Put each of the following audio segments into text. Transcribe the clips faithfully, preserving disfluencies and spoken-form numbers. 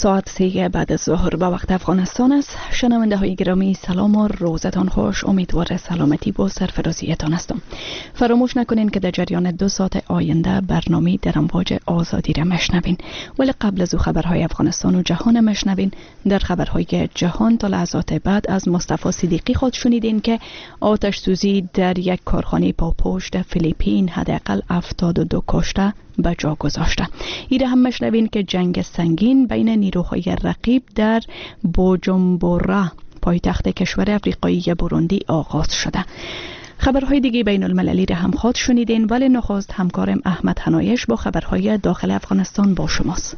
ساعت سه بعد از ظهر به وقت افغانستان است. شنونده های گرامی سلام و روزتان خوش. امیدوار سلامتی و سرفرازیتان هستم. فراموش نکنین که در جریان دو ساعت آینده برنامه در امواج آزادی را مشنوین، ولی قبل از او خبرهای افغانستان و جهان مشنوین. در خبرهای جهان تا لحظات بعد از مصطفی صدیقی خود شنیدین که آتش سوزی در یک کارخانه پاپوش در فیلیپین حداقل هفتاد و دو کشته به جا گذاشته. ایره هم مشنوین که جنگ سنگین بین نیروهای رقیب در بوجومبورا پایتخت کشور افریقایی بوروندی آغاز شده. خبرهای دیگه بین المللی را هم خود شنیدین، ولی نخست همکارم احمد حنایش با خبرهای داخل افغانستان با شماست.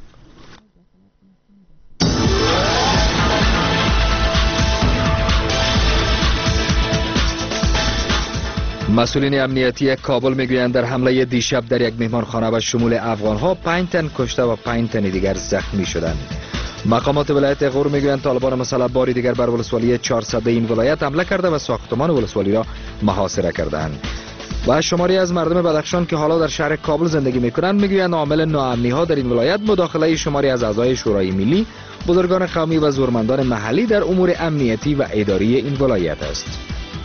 مسئولین امنیتی کابل میگویند در حمله دیشب در یک مهمانخانه به شمول افغانها پنج تن کشته و پنج تن دیگر زخمی شدند. مقامات ولایت غور میگویند طالبان مسلح باری دیگر بر ولسوالی چهارصد این ولایت حمله کرده و ساختمان ولسوالی را محاصره کردند. و شماری از مردم بدخشان که حالا در شهر کابل زندگی میکنند میگویند عامل ناامنی ها در این ولایت مداخله شماری از اعضای شورای ملی، بزرگان قومی و زورمندان محلی در امور امنیتی و اداری این ولایت است.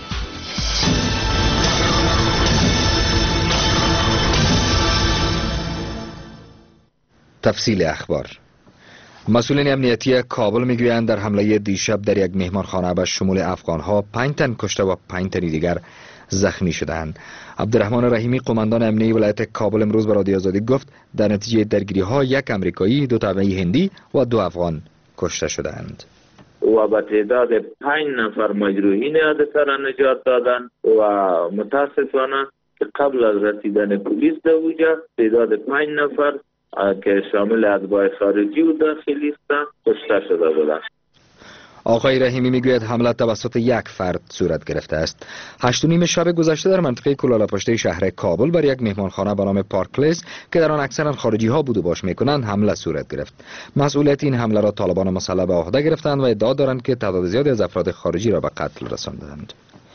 تفصیل اخبار. مسئولین امنیتی کابل میگویند در حمله دیشب در یک مهمانخانه به شمول افغانها پنج تن کشته و پنج تن دیگر زخمی شدند. عبدالرحمن رحیمی قماندان امنیتی ولایت کابل امروز به رادیو آزادی گفت در نتیجه درگیری ها یک امریکایی، دو طبعی هندی و دو افغان کشته شدند. و به تعداد پنج نفر مجروحین حادثه را نجات دادند و متاسفانه قبل از رسیدن پلیس در اوجا تعداد پنج نفر که شامل اتباع خارجی و داخلی هستند کشته شده بودند. آقای رحیمی میگوید حمله توسط یک فرد صورت گرفته است. هشت و نیم شب گذشته در منطقه کلالپشته شهر کابل بر یک مهمانخانه به نام پارکلیس که در آن اکثرا خارجی ها بود و باش میکنند حمله صورت گرفت. مسئولیت این حمله را طالبان مسلح به عهده گرفتند و ادعا دارند که تعداد زیادی از افراد خارجی را به قتل رساندند.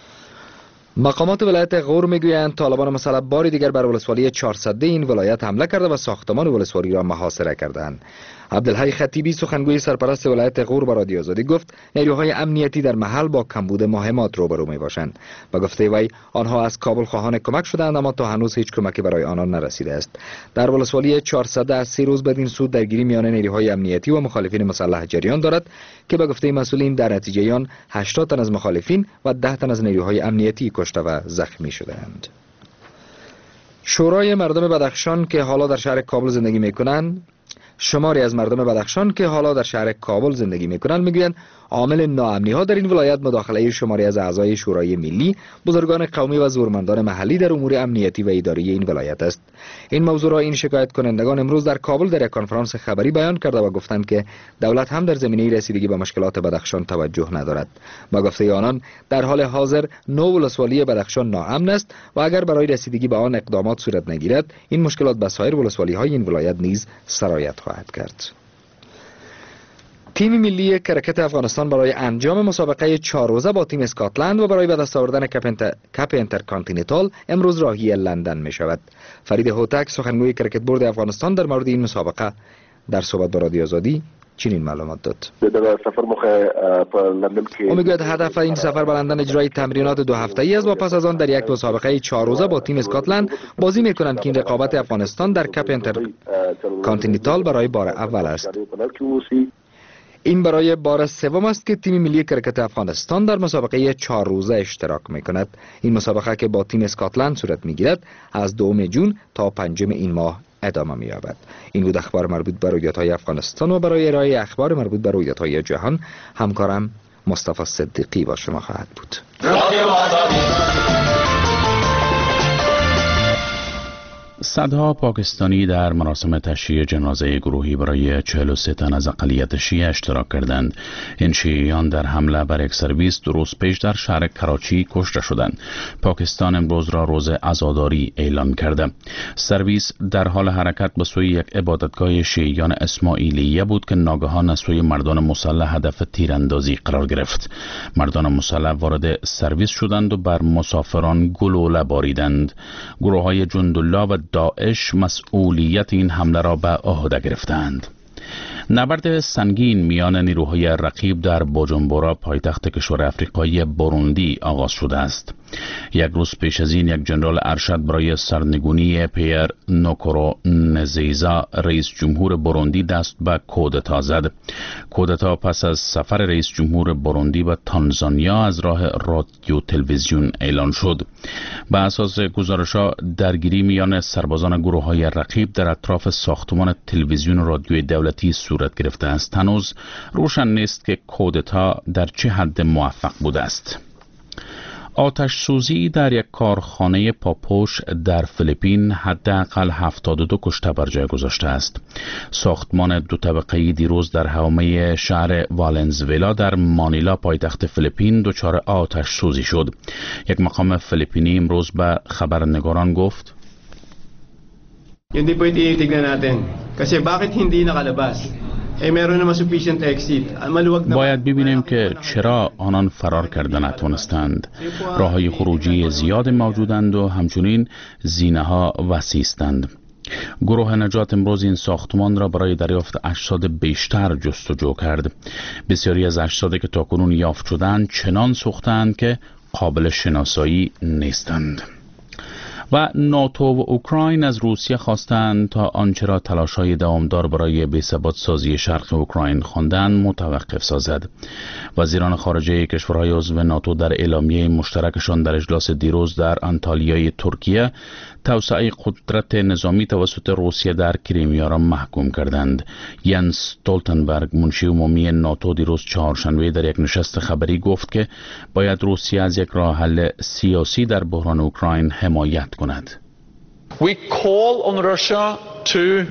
مقامات ولایت غور میگویند طالبان مسلح باری دیگر بر ولسوالی چهارصد این ولایت حمله کرده و ساختمان ولسوالی را محاصره کردند. عبدالحی خطیبی سخنگوی سرپرست ولایت غور به رادیو آزادی گفت نیروهای امنیتی در محل با کمبود مهمات روبرو میباشند. به گفته وی آنها از کابل خواهان کمک شدند اما تا هنوز هیچ کمکی برای آنان نرسیده است. در ولسوالی چهارصد از سه روز بدین سود درگیری میان نیروهای امنیتی و مخالفین مسلح جریان دارد که به گفته مسئولین در نتیجه آن هشتاد تن از مخالفین و ده تن از نیروهای امنیتی کشته و زخمی شدند. شورای مردم بدخشان که حالا در شهر کابل زندگی میکنند شماری از مردم بدخشان که حالا در شهر کابل زندگی میکنند میگویند عامل ناامنی ها در این ولایت مداخله شماری از اعضای شورای ملی، بزرگان قومی و زورمندان محلی در امور امنیتی و اداری این ولایت است. این موضوع را این شکایت کنندگان امروز در کابل در یک کنفرانس خبری بیان کرده و گفتند که دولت هم در زمینه رسیدگی به مشکلات بدخشان توجه ندارد. با گفته آنان در حال حاضر نو ولسوالی بدخشان ناامن است و اگر برای رسیدگی به آن اقدامات صورت نگیرد این مشکلات به سایر ولسوالی های این ولایت نیز سرایت خواهد کرد. تیم ملی کرکت افغانستان برای انجام مسابقه چهار روزه با تیم اسکاتلند و برای به دست آوردن کپ انتر... کپ اینترکانتیننتال امروز راهی لندن می شود. فرید هوتک سخنگوی کرکت بورد افغانستان در مورد این مسابقه در صحبت با رادیو آزادی چنین معلومات داد. او میگوید هدف این سفر به لندن اجرای تمرینات دو هفته‌ای است و پس از آن در یک مسابقه چهار روزه با تیم اسکاتلند بازی می‌کنند که این رقابت افغانستان در کپ اینترکانتیننتال برای بار اول است. این برای بار سوم است که تیم ملی کرکت افغانستان در مسابقه چهار روزه اشتراک می‌کند. این مسابقه که با تیم اسکاتلند صورت می‌گیرد از دوم ژوئن تا پنجم این ماه ادامه می‌یابد. این بود اخبار مربوط به رویدادهای افغانستان و برای ارائه اخبار مربوط به رویدادهای جهان همکارم مصطفی صدیقی با شما خواهد بود. صدها پاکستانی در مراسم تشییع جنازه گروهی برای چهل و سه تن از اقلیت شیعه اشتراک کردند. این شیعیان در حمله بر یک سرویس دو روز پیش در شهر کراچی کشته شدند. پاکستان امروز را روز عزاداری اعلام کرده. سرویس در حال حرکت به سوی یک عبادتگاه شیعیان اسماعیلیه بود که ناگهان از سوی مردان مسلح هدف تیراندازی قرار گرفت. مردان مسلح وارد سرویس شدند و بر مسافران گلوله باریدند. گروه‌های جندالله و داعش مسئولیت این حمله را به عهده گرفتند. نبرد سنگین میان نیروهای رقیب در بوجومبورا پایتخت کشور افریقایی بوروندی آغاز شده است. یک روز پیش از این یک جنرال ارشد برای سرنگونی پیر نکورونزیزا رئیس جمهور بوروندی دست به کودتا زد. کودتا پس از سفر رئیس جمهور بوروندی به تانزانیا از راه رادیو تلویزیون اعلان شد. به اساس گزارش‌ها درگیری میان سربازان گروه‌های رقیب در اطراف ساختمان تلویزیون و رادیوی دولتی صورت گرفته است. هنوز روشن نیست که کودتا در چه حد موفق بوده است. آتش سوزی در یک کارخانه پاپوش در فیلیپین حداقل هفتاد و دو کشته بر جای گذاشته است. ساختمان دو طبقه‌ای دیروز در حومه شهر والنزویلا در مانیلا پایتخت فیلیپین دچار آتش سوزی شد. یک مقام فیلیپینی امروز به خبرنگاران گفت: Hindi po ititignan natin kasi bakit hindi nakalabas. باید ببینیم که چرا آنان فرار کردن نتونستند. راههای خروجی زیاد موجودند و همچنین زینه ها وسیع است. گروه نجات امروز این ساختمان را برای دریافت اجساد بیشتر جستجو کرد. بسیاری از اجسادی که تاکنون یافت شدند چنان سوختند که قابل شناسایی نیستند. و ناتو و اوکراین از روسیه خواستند تا آنچه را تلاش‌های دوامدار برای بی‌ثبات سازی شرق اوکراین خواندند متوقف سازد. وزیران خارجه کشورهای عضو ناتو در اعلامیه مشترکشان در اجلاس دیروز در آنتالیای ترکیه توسعه قدرت نظامی توسط روسیه در کریمیا را محکوم کردند. ینس استولتنبرگ منشی عمومی ناتو دیروز چهارشنبه در یک نشست خبری گفت که باید روسیه از یک راه حل سیاسی در بحران اوکراین حمایت کند. We call on Russia to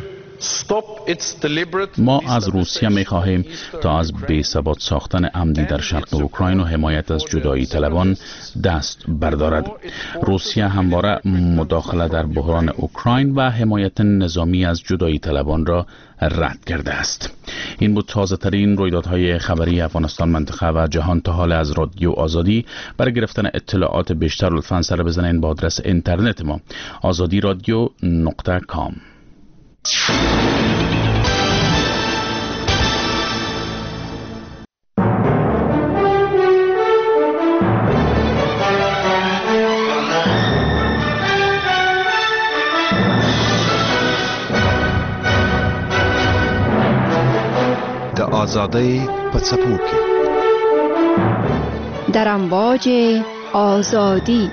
ما از روسیه می خواهیم تا از بی‌ثبات ساختن عمدی در شرق اوکراین و حمایت از جدایی طلبان دست بردارد. روسیه همواره مداخله در بحران اوکراین و حمایت نظامی از جدایی طلبان را رد کرده است. این بود تازه ترین رویدادهای خبری افغانستان، منطقه و جهان تا حال از رادیو آزادی. برای گرفتن اطلاعات بیشتر لطفاً سر بزنید با آدرس اینترنت ما آزادی رادیو نقطه کام. د آزادۍ په څپو کې در امواج آزادی.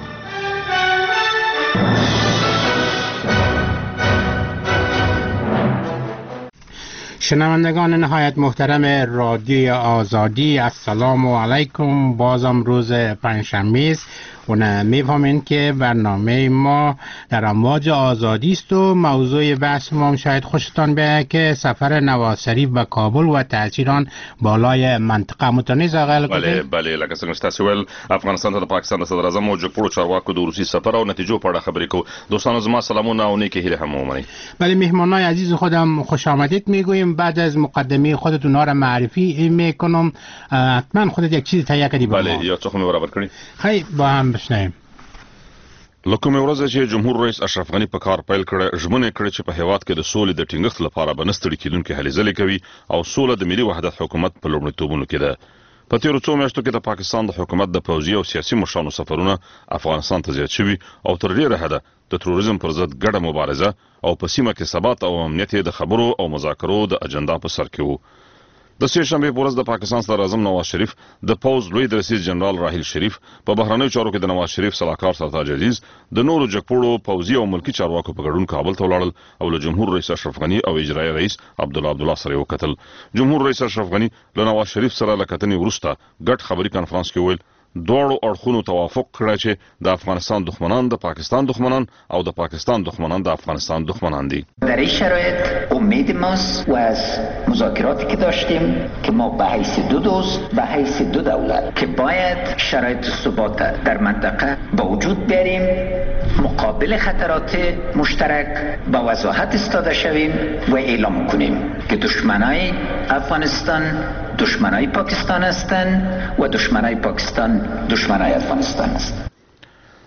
شنوندگان نهایت محترم رادیو آزادی، السلام علیکم. بازم روز پنجشنبه است و میفهمین که برنامه ما در امواج آزادی است و موضوع بحث ما شاید خوشتان بیاید که سفر نواز شریف به کابل و تاثیران بالای منطقه متنیز آقای بله بله لکه څنګه تاسو ول افغانستان ته د پاکستان د صدر اعظم او جګپوړو چارواکو د روسي سفر او نتیجو په اړه خبرې کو. دوستانو زما سلامونه او نیکی هیله هم ومنئ. بله مهمانای عزیز خودم خوش آمدید میگویم. بعد از مقدمه خودتون را معرفی میکنم. حتما خودت یک چیز تهیه کردی. بله یا څه خو برابر کړی. خی با هم بشنویم. لکه مې ورځ چې جمهور رئیس اشرف غنی په کار پیل کړ، ژمنه کړې چې په هیواد کې د سولې د ټینګښت لپاره بنستړي کیدونکو هلې ځلې کوي او سوله د ملي وحدت حکومت په لومړیتوبونو کې ده. په تیرو څو میاشتو کې د پاکستان د حکومت د پوځي او سیاسي مشرانو سفرونه افغانستان ته زیات شوي او تر ډیره حده د تروریزم پر ضد ګډه مبارزه او په سیمه کې ثبات او امنیت د خبرو او مذاکرو د اجنډا په سر کې وو. د سه شنبه په ورځ د پاکستان صدر اعظم نواز شریف د پوز لوی رئیس جنرال راحیل شریف په بهرنیو چارو کې د نواز شریف صلاحکار سرتاج عزیز د نورو جګپوړو پوځي او ملکی چارواکو په ګډون کابل ته ولاړل او له جمهور رئیس اشرف غنی او اجرایی رئیس عبدالله عبدالله سره وکتل. جمهور رئیس اشرف غنی له نواز شریف سره لکتنې وروسته ګډ خبري کانفرنس کې ویل دوړو اړخونو توافق کړی چې د افغانستان دښمنان د پاکستان دښمنان او د پاکستان دښمنان د افغانستان دښمنان دي. در این شرایط امید ماست و از مذاکراتی که داشتیم که ما به حیث دو دوست به حیث دو دولت که باید شرایط ثبات در منطقه با وجود بیاریم، مقابل خطرات مشترک با وضاحت ایستاده شویم و اعلام کنیم که دشمنای افغانستان دشمنای پاکستان هستند و دشمنای پاکستان دشمنای افغانستان هستند.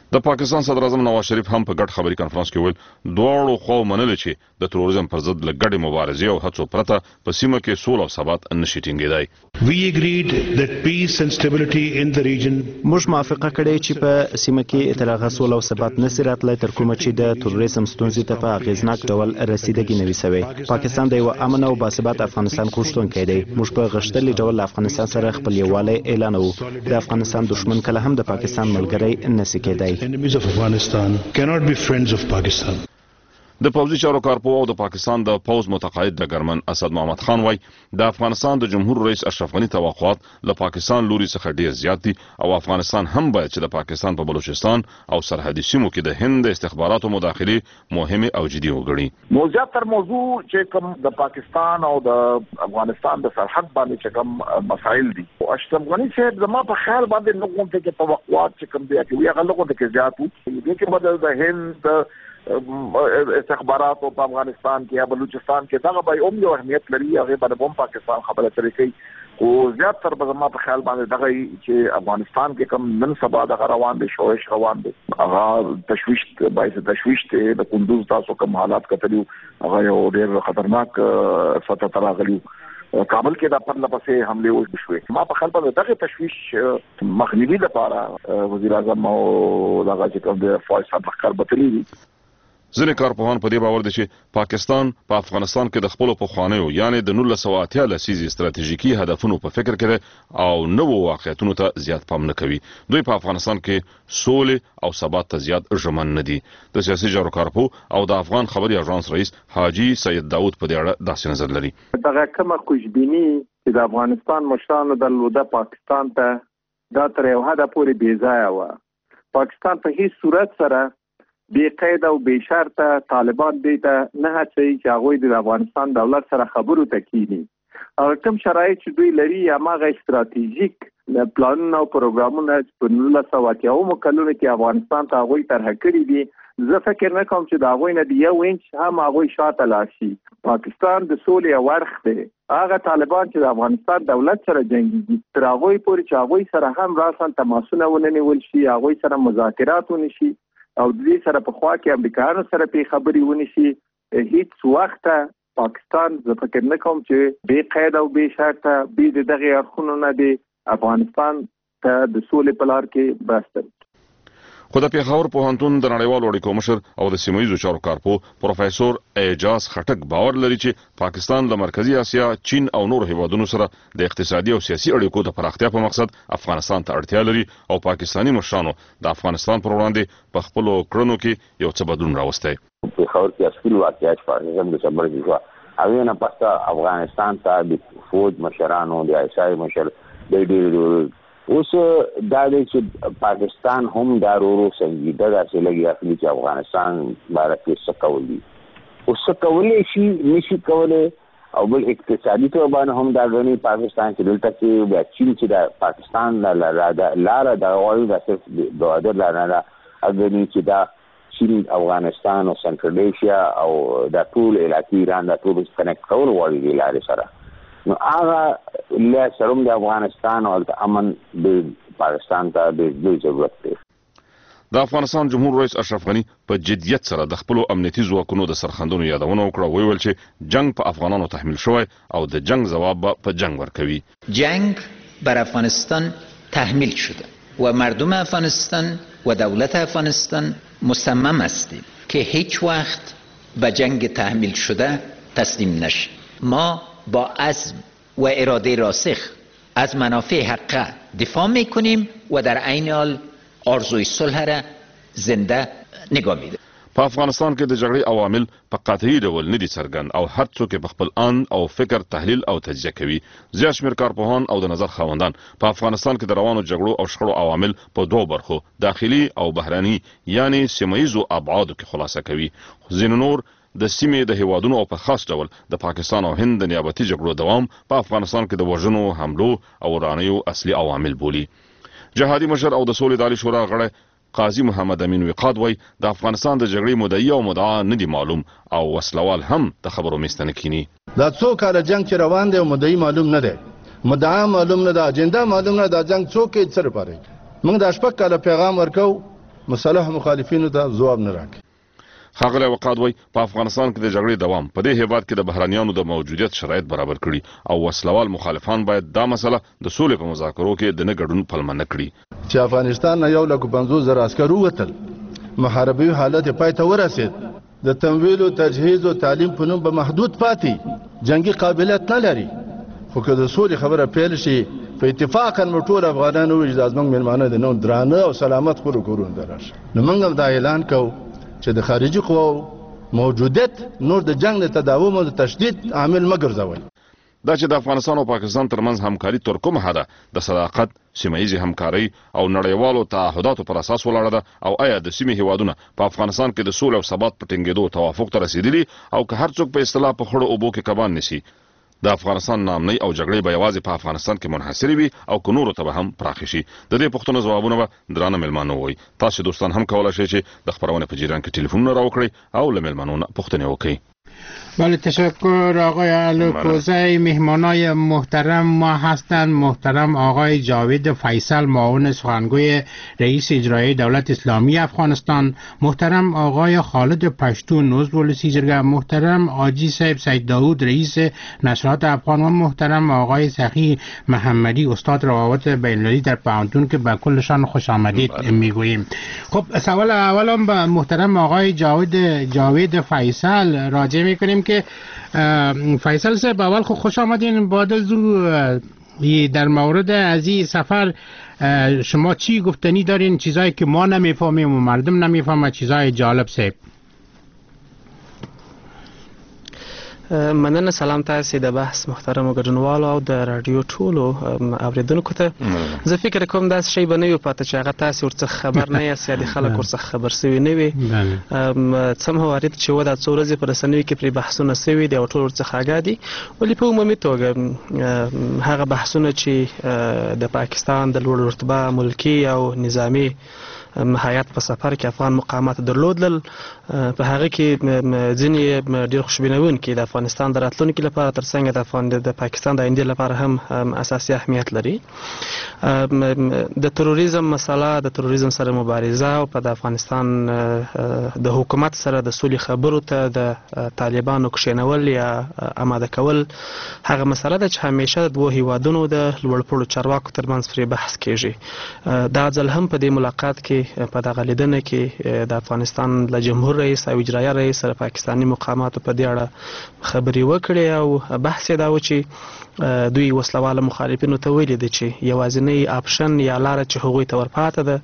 د پاکستان صدر اعظم نواز شریف هم په ګډ خبري کانفرنس کې ویل دواړو خواو منل چې د تروریزم پر ضد له ګډې مبارزې او هڅو پرته په سیمه کې سوله او ثبات نشي ټینګېدای. We agreed that peace and stability in the region موږ موافقه کړې چې په سیمه کې اطلاق سوله او ثبات نشي راتلای تر کومه چې د تروریزم ستونزې ته په اغیزناک ډول رسیدګي نه وي سوی. پاکستان د یو امن او باثبات افغانستان غوښتونکی دی. موږ په غښتلي ډول افغانستان سره خپل یووالی اعلانوو. د افغانستان دښمن کله هم د پاکستان ملګری نشي کېدای. Enemies of Afghanistan cannot be friends of Pakistan. د پوځي چارو کارپو او د پاکستان د پوز متقاعد ډګرمن اسد محمد خان وای د افغانستان د جمهور رئیس اشرف غنی توقعات له پاکستان لوري څخه ډیر زیات دي او افغانستان هم باید چې د پاکستان په بلوچستان او سرحدي سیمو کې د هند استخباراتو مداخله مهمه او جدي وګڼي. موضوع تر موضوع چې کوم د پاکستان او د افغانستان د سرحد باندې چې کوم مسائل دي او اشرف غنی صاحب زما په خیال باندې نو کوم ته توقعات چې کوم دي چې هغه لغو ته زیات وو دي چې بدل د هند استخبارات په افغانستان کې یا بلوچستان کې دغه به هم یو اهمیت لري. هغه باندې هم پاکستان خبره ترې کوي او زیات تر به زما په خیال باندې دغه چې افغانستان کې کوم نن سبا د روان دي شوش روان دي هغه تشویش باعث تشویش ته د کندوز تاسو کوم حالات کتلو هغه یو ډېر خطرناک فتح تراغلی کابل کې د پرله پسې حمله وشوې. ما په خیال باندې دغه تشویش مخنیوي لپاره وزیر اعظم او دغه چې کوم د فوج سره کار بتلی دي. ځینې کارپوهان په دې باور دي چې پاکستان په افغانستان کې د خپل پخوانیو یعنی د نولس سوه اتیا لسیزې ستراتیژیکي هدفونو په فکر کې ده او نوو واقعیتونو ته زیات پام نه کوي. دوی په افغانستان کې سولې او ثبات ته زیات ژمن نه دي. د سیاسي چارو کارپوه او د افغان خبري اژانس رئیس حاجي سید داود په دې اړه داسې نظر لري. دغه کومه خوشبیني چې د افغانستان مشرانو درلوده پاکستان ته دا تر یو حده پورې بې ځایه وه. پاکستان په هیڅ صورت سره بې قید او بې شرطه طالبان دې ته نه هڅوي چې هغوی د افغانستان دولت سره خبرو ته کینی. هغه کوم شرایط چې دوی لري هماغه استراتیژیک پلانونه او پروګرامونه په نولس سوه اتیاومو کلونو کې افغانستان ته هغوی طرحه کړي دي. زه فکر نه کوم چې د هغوی نه د یو انچ هم هغوی شاته لاړ شي. پاکستان د سولې یو اړخ دی. هغه طالبان چې د افغانستان دولت سره جنګیږي تر هغوی پورې چې هغوی سره هم راساً تماسونه ونه نیول شي هغوی سره مذاکرات ونشي او د دې سره په خوا کې امریکایانو سره په خبرې ونشي هیڅ وخت پاکستان زه فکر نه کوم چې بې قید او بې شرطه بې د دغه اړخونو نه دی افغانستان ته د سولې په لار کې بسته. خو د پیښور پوهنتون د نړیوالو اړیکو مشر او د سیمه ییزو چارو کارپوه پروفیسور اعجاز خټک باور لري چې پاکستان له مرکزی اسیا، چین او نور هیوادونو سره د اقتصادي او سیاسي اړیکو د پراختیا په مقصد افغانستان ته اړتیا لري او پاکستانی مشرانو د افغانستان پر وړاندې په خپلو کړنو کې یو څه بدلون راوستی. پیښور کې اصلي واقعیت په دسمبر کې شو هغه نه پسته افغانستان ته د فوج مشرانو د ایسای مشر د ډېر اوس دا دی چې پاکستان هم دا ورو سنجیده داسې لګي اخلي چې افغانستان باره کې څه کولی اوس څه کولی شي نشي کولی او بل اقتصادي توګه باندې هم دا ګڼي پاکستان چې دلته کې بیا چین چې د پاکستان لاره د غواړي دا صرف د بهادر لاره نه ګڼي چې دا چین افغانستان او سنټرل ایشیا او دا ټول علاقې ایران دا ټول کنیکټ کول غواړي د لارې سره. نو هغه له سروم د افغانستان او د امن د پاکستان ته د لوی ضرورت دی. د افغانستان جمهور رئیس اشرف غنی په جدیت سره د خپل امنیتي ځواکونو د سرخندونو یادونه وکړه. ویل چې جنگ په افغانانو تحمیل شوی او د جنگ جواب په جنگ ورکوي. جنگ بر افغانستان تحمیل شده و مردم افغانستان و دولت افغانستان مصمم هستیم که هیچ وقت به جنگ تحمیل شده تسلیم نشیم. ما با عزم و اراده راسخ از منافع حقه دفاع میکنیم و در عین حال آرزوی صلح را زنده نگاه میداریم. په افغانستان کې د جګړې عوامل په قطعي ډول نه دي څرګند او هر څوک په خپل ان او فکر تحلیل او تجزیه کوي. زیات شمېر کارپوهان او د نظر خاوندان په افغانستان کې د روانو جګړو او شخړو عوامل په دوه برخو داخلي او بهراني یعنی سیمه ییزو ابعادو کې خلاصه کوي. ځینې نور د سیمې د هیوادونو او په خاص ډول د پاکستان او هند د نیابتي جګړو دوام په افغانستان کې د وژنو، حملو او ورانیو اصلي عوامل بولي. جهادي مشر او د سولې د عالي شورا غړی قاضي محمد امین وقاد وای د افغانستان د جګړې مدعي او مدعا نه دی معلوم او وسلوال هم د خبرو میستنه کینی. دا څو کاله جنگ چې روان دی او مدعي معلوم نه دی، مدعا معلوم نه ده، اجنډا معلوم نه ده، جنگ څوک یې څه لپاره. موږ د شپږ کاله پیغام ورکو مصالح مخالفینو ته ځواب نه راکړي. ښاغلی وقاد وایي په افغانستان کې د جګړې دوام په دې هیواد کې د بهرانیانو د موجودیت شرایط برابر کړي او وسلوال مخالفان باید دا مسله د سولې په مذاکرو کې د نه ګډون پلمه نه کړي. چې افغانستان نه یو لک پنځوس زره عسکر ووتل، محاربوي حالت پای ته ورسید، د تمویل او تجهیز او تعلیم په نوم به محدود پاتې، جنگي قابلیت نه لري. خو که د سولې خبره پیل شي په اتفاقا مو ټول افغانان ووایي چې زموږ مېلمانه دي نو درانه او سلامت خپلو کورونو ته راشي. نو موږ هم دا اعلان کوو چې د خارجي قواو موجودیت نور د جنگ د تداوم او د تشدید عامل مه ګرځوئ. دا چې د افغانستان او پاکستان ترمنځ همکاري تر کومه حده د صداقت، سیمه ییزې همکارۍ او نړیوالو تعهداتو پر اساس ولاړه ده، او آیا د سیمې هیوادونه په افغانستان کې د سولې او ثبات په ټینګېدو توافق ته رسېدلي، او که هر څوک په اصطلاح په خړو اوبو کې کبان نیسي، د افغانستان نامنۍ او جګړې به یوازې په افغانستان کې منحصرې وي او که نورو ته به هم پراخې شي؟ د دې پوښتنو ځوابونه به درانه مېلمانه ووایي. تاسو دوستان هم کولی شئ چې د خپرونې په جریان کې ټلیفونونه راوکړئ او له مېلمنو نه پوښتنې وکړئ. بله تشکر آقای الوکوزی. مهمانای محترم ما هستند محترم آقای جاوید فیصل معاون سخنگوی رئیس اجرایی دولت اسلامی افغانستان، محترم آقای خالد پشتون عضو ولسی جرگه، محترم آجی صاحب سید داود رئیس نشرات افغان و محترم آقای سخی محمدی استاد روابط بین‌المللی در پانتون که به کلشان خوش آمدید میگوییم. خب سوال اولم به محترم آقای جاوید جاوید فیصل راجع میکنیم که فیصل صاحب اول خب خوش آمدین. بعد از در مورد از این سفر شما چی گفتنی دارین؟ چیزایی که ما نمیفهمیم و مردم نمیفهمه، چیزای جالب صاحب. مننه. سلام تاسې د بحث محترمو ګډونوالو او د رادیو ټولو اوریدونکو ته. زه فکر کوم داسې شی به نه وي پاته چې هغه تاسې ورڅخه خبر نه یاست یا د خلک ورڅخه خبر سوي نه وي. څه هم وارد چې و دا څو ورځې په رسنیو کې پرې بحثونه سوي دي او ټول ورڅخه آګاه دي، ولې په عمومي توګه هغه بحثونه چې د پاکستان د لوړ رتبه ملکي او نظامي هیات په سفر کې افغان مقامات درلودل، په هغه کې ځینې ډېر خوشبینونکي د افغانستان د راتلونکي لپاره ترڅنګ د افغان د پاکستان د آینده لپاره هم اساسي اهمیت لري. د تروریزم مسله، د تروریزم سره مبارزه او په د افغانستان د حکومت سره د سولې خبرو ته د طالبانو کښېنول یا آماده کول هغه مسله ده چې همیشه د دوو هیوادونو د لوړپوړو چارواکو ترمنځ پرې بحث کیږي. دا ځل هم په دې ملاقات کې په دغه لیدنه کې د افغانستان له جمهور رئیس او اجرایه رئیس سره پاکستاني مقاماتو په دې اړه خبرې وکړې او بحث یې دا و چې دوی وسلواله مخالفینو ته ویلي دي چې یوازینی آپشن یا لاره چې هغوی ته ورپاته ده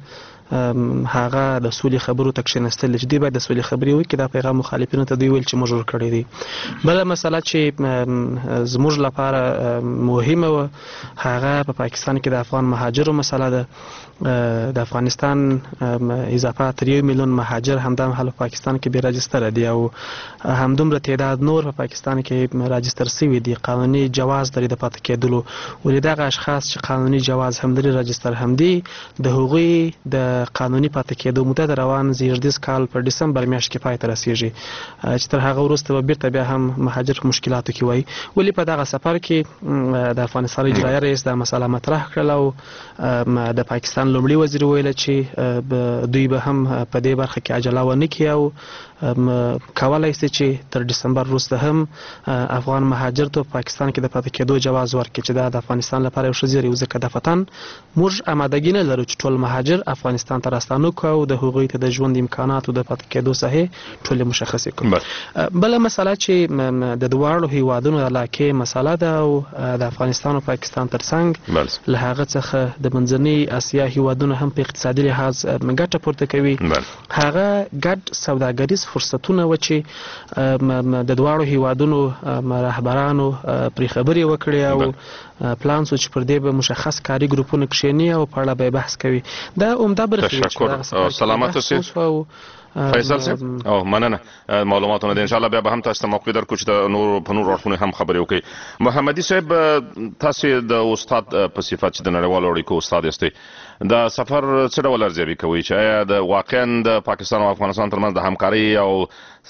هغه د سولې خبرو ته کښېنستل چې دوی باید د سولې خبرې وکړي. دا پیغام مخالفینو ته دوی ویل چې موږ ورکړی دی. بله مسله چې زموږ لپاره مهمه وه هغه په پاکستان کې د افغان مهاجرو مسله ده. د افغانستان اضافه تر یو میلیون مهاجر همدا مهال په پاکستان کې بې راجستره دي او همدومره تعداد نور په پاکستان کې راجستر سوي دي، قانوني جواز لري د پاتې کېدلو. ولې دغه اشخاص چې قانوني جواز هم لري، راجستر هم دي، د هغوی د قانوني پاتې کېدو موده د روان زیږدیز کال په ډسمبر میاشت کې پای ته رسیږي چې تر هغه وروسته به بیرته بیا هم مهاجر په مشکلاتو کې وای. ولې په دغه سفر کې د افغانستان اجرایه رئیس دا مسله مطرح کړل او د پاکستان لومړي وزیر ویل چې دوی به هم په دې برخه کې عجله ونه کړي او کولای شي چې تر ډسمبر وروسته هم افغان مهاجر ته پاکستان کې د پاتې کېدو جواز ورکړي چې دا د افغانستان لپاره یو ښه زیری و، ځکه دفتن موږ آمادګي نه لرو چې ټول مهاجر افغانستان ته راستانه کړو او د هغوی ته د ژوند امکاناتو د پاتې کېدو ساحې ټولې مشخصې کړو. بله مسله چې د دواړو هیوادونو علاقې مسله ده او د افغانستان او پاکستان ترڅنګ له هغه څخه د منځنۍ اسیا هیوادونه هم په اقتصادي لحاظ ګټه پورته کوي. هغه ګډ سوداګریز فرصتونه و چې د دواړو هیوادونو رهبرانو پرې خبرې وکړې او پلان سو چې پر دې به مشخص کاري ګروپونه کښېني او په اړه به بحث کوي. دا عمده برخې تشکر. سلامت اوسئ فیصل صاحب او مننه معلوماتونه دي. ان شاء الله بیا به هم تاسو ته موقع درکړو چې د نور په نور اړخونو هم خبرې وکړي. محمدي صاحب تاسو د استاد په صفت چې د نړیوالو اړیکو استاد یاستئ، دا سفر څه ډول ارزیابي کوي چې آیا د واقعا د پاکستان او افغانستان ترمنځ د همکارۍ او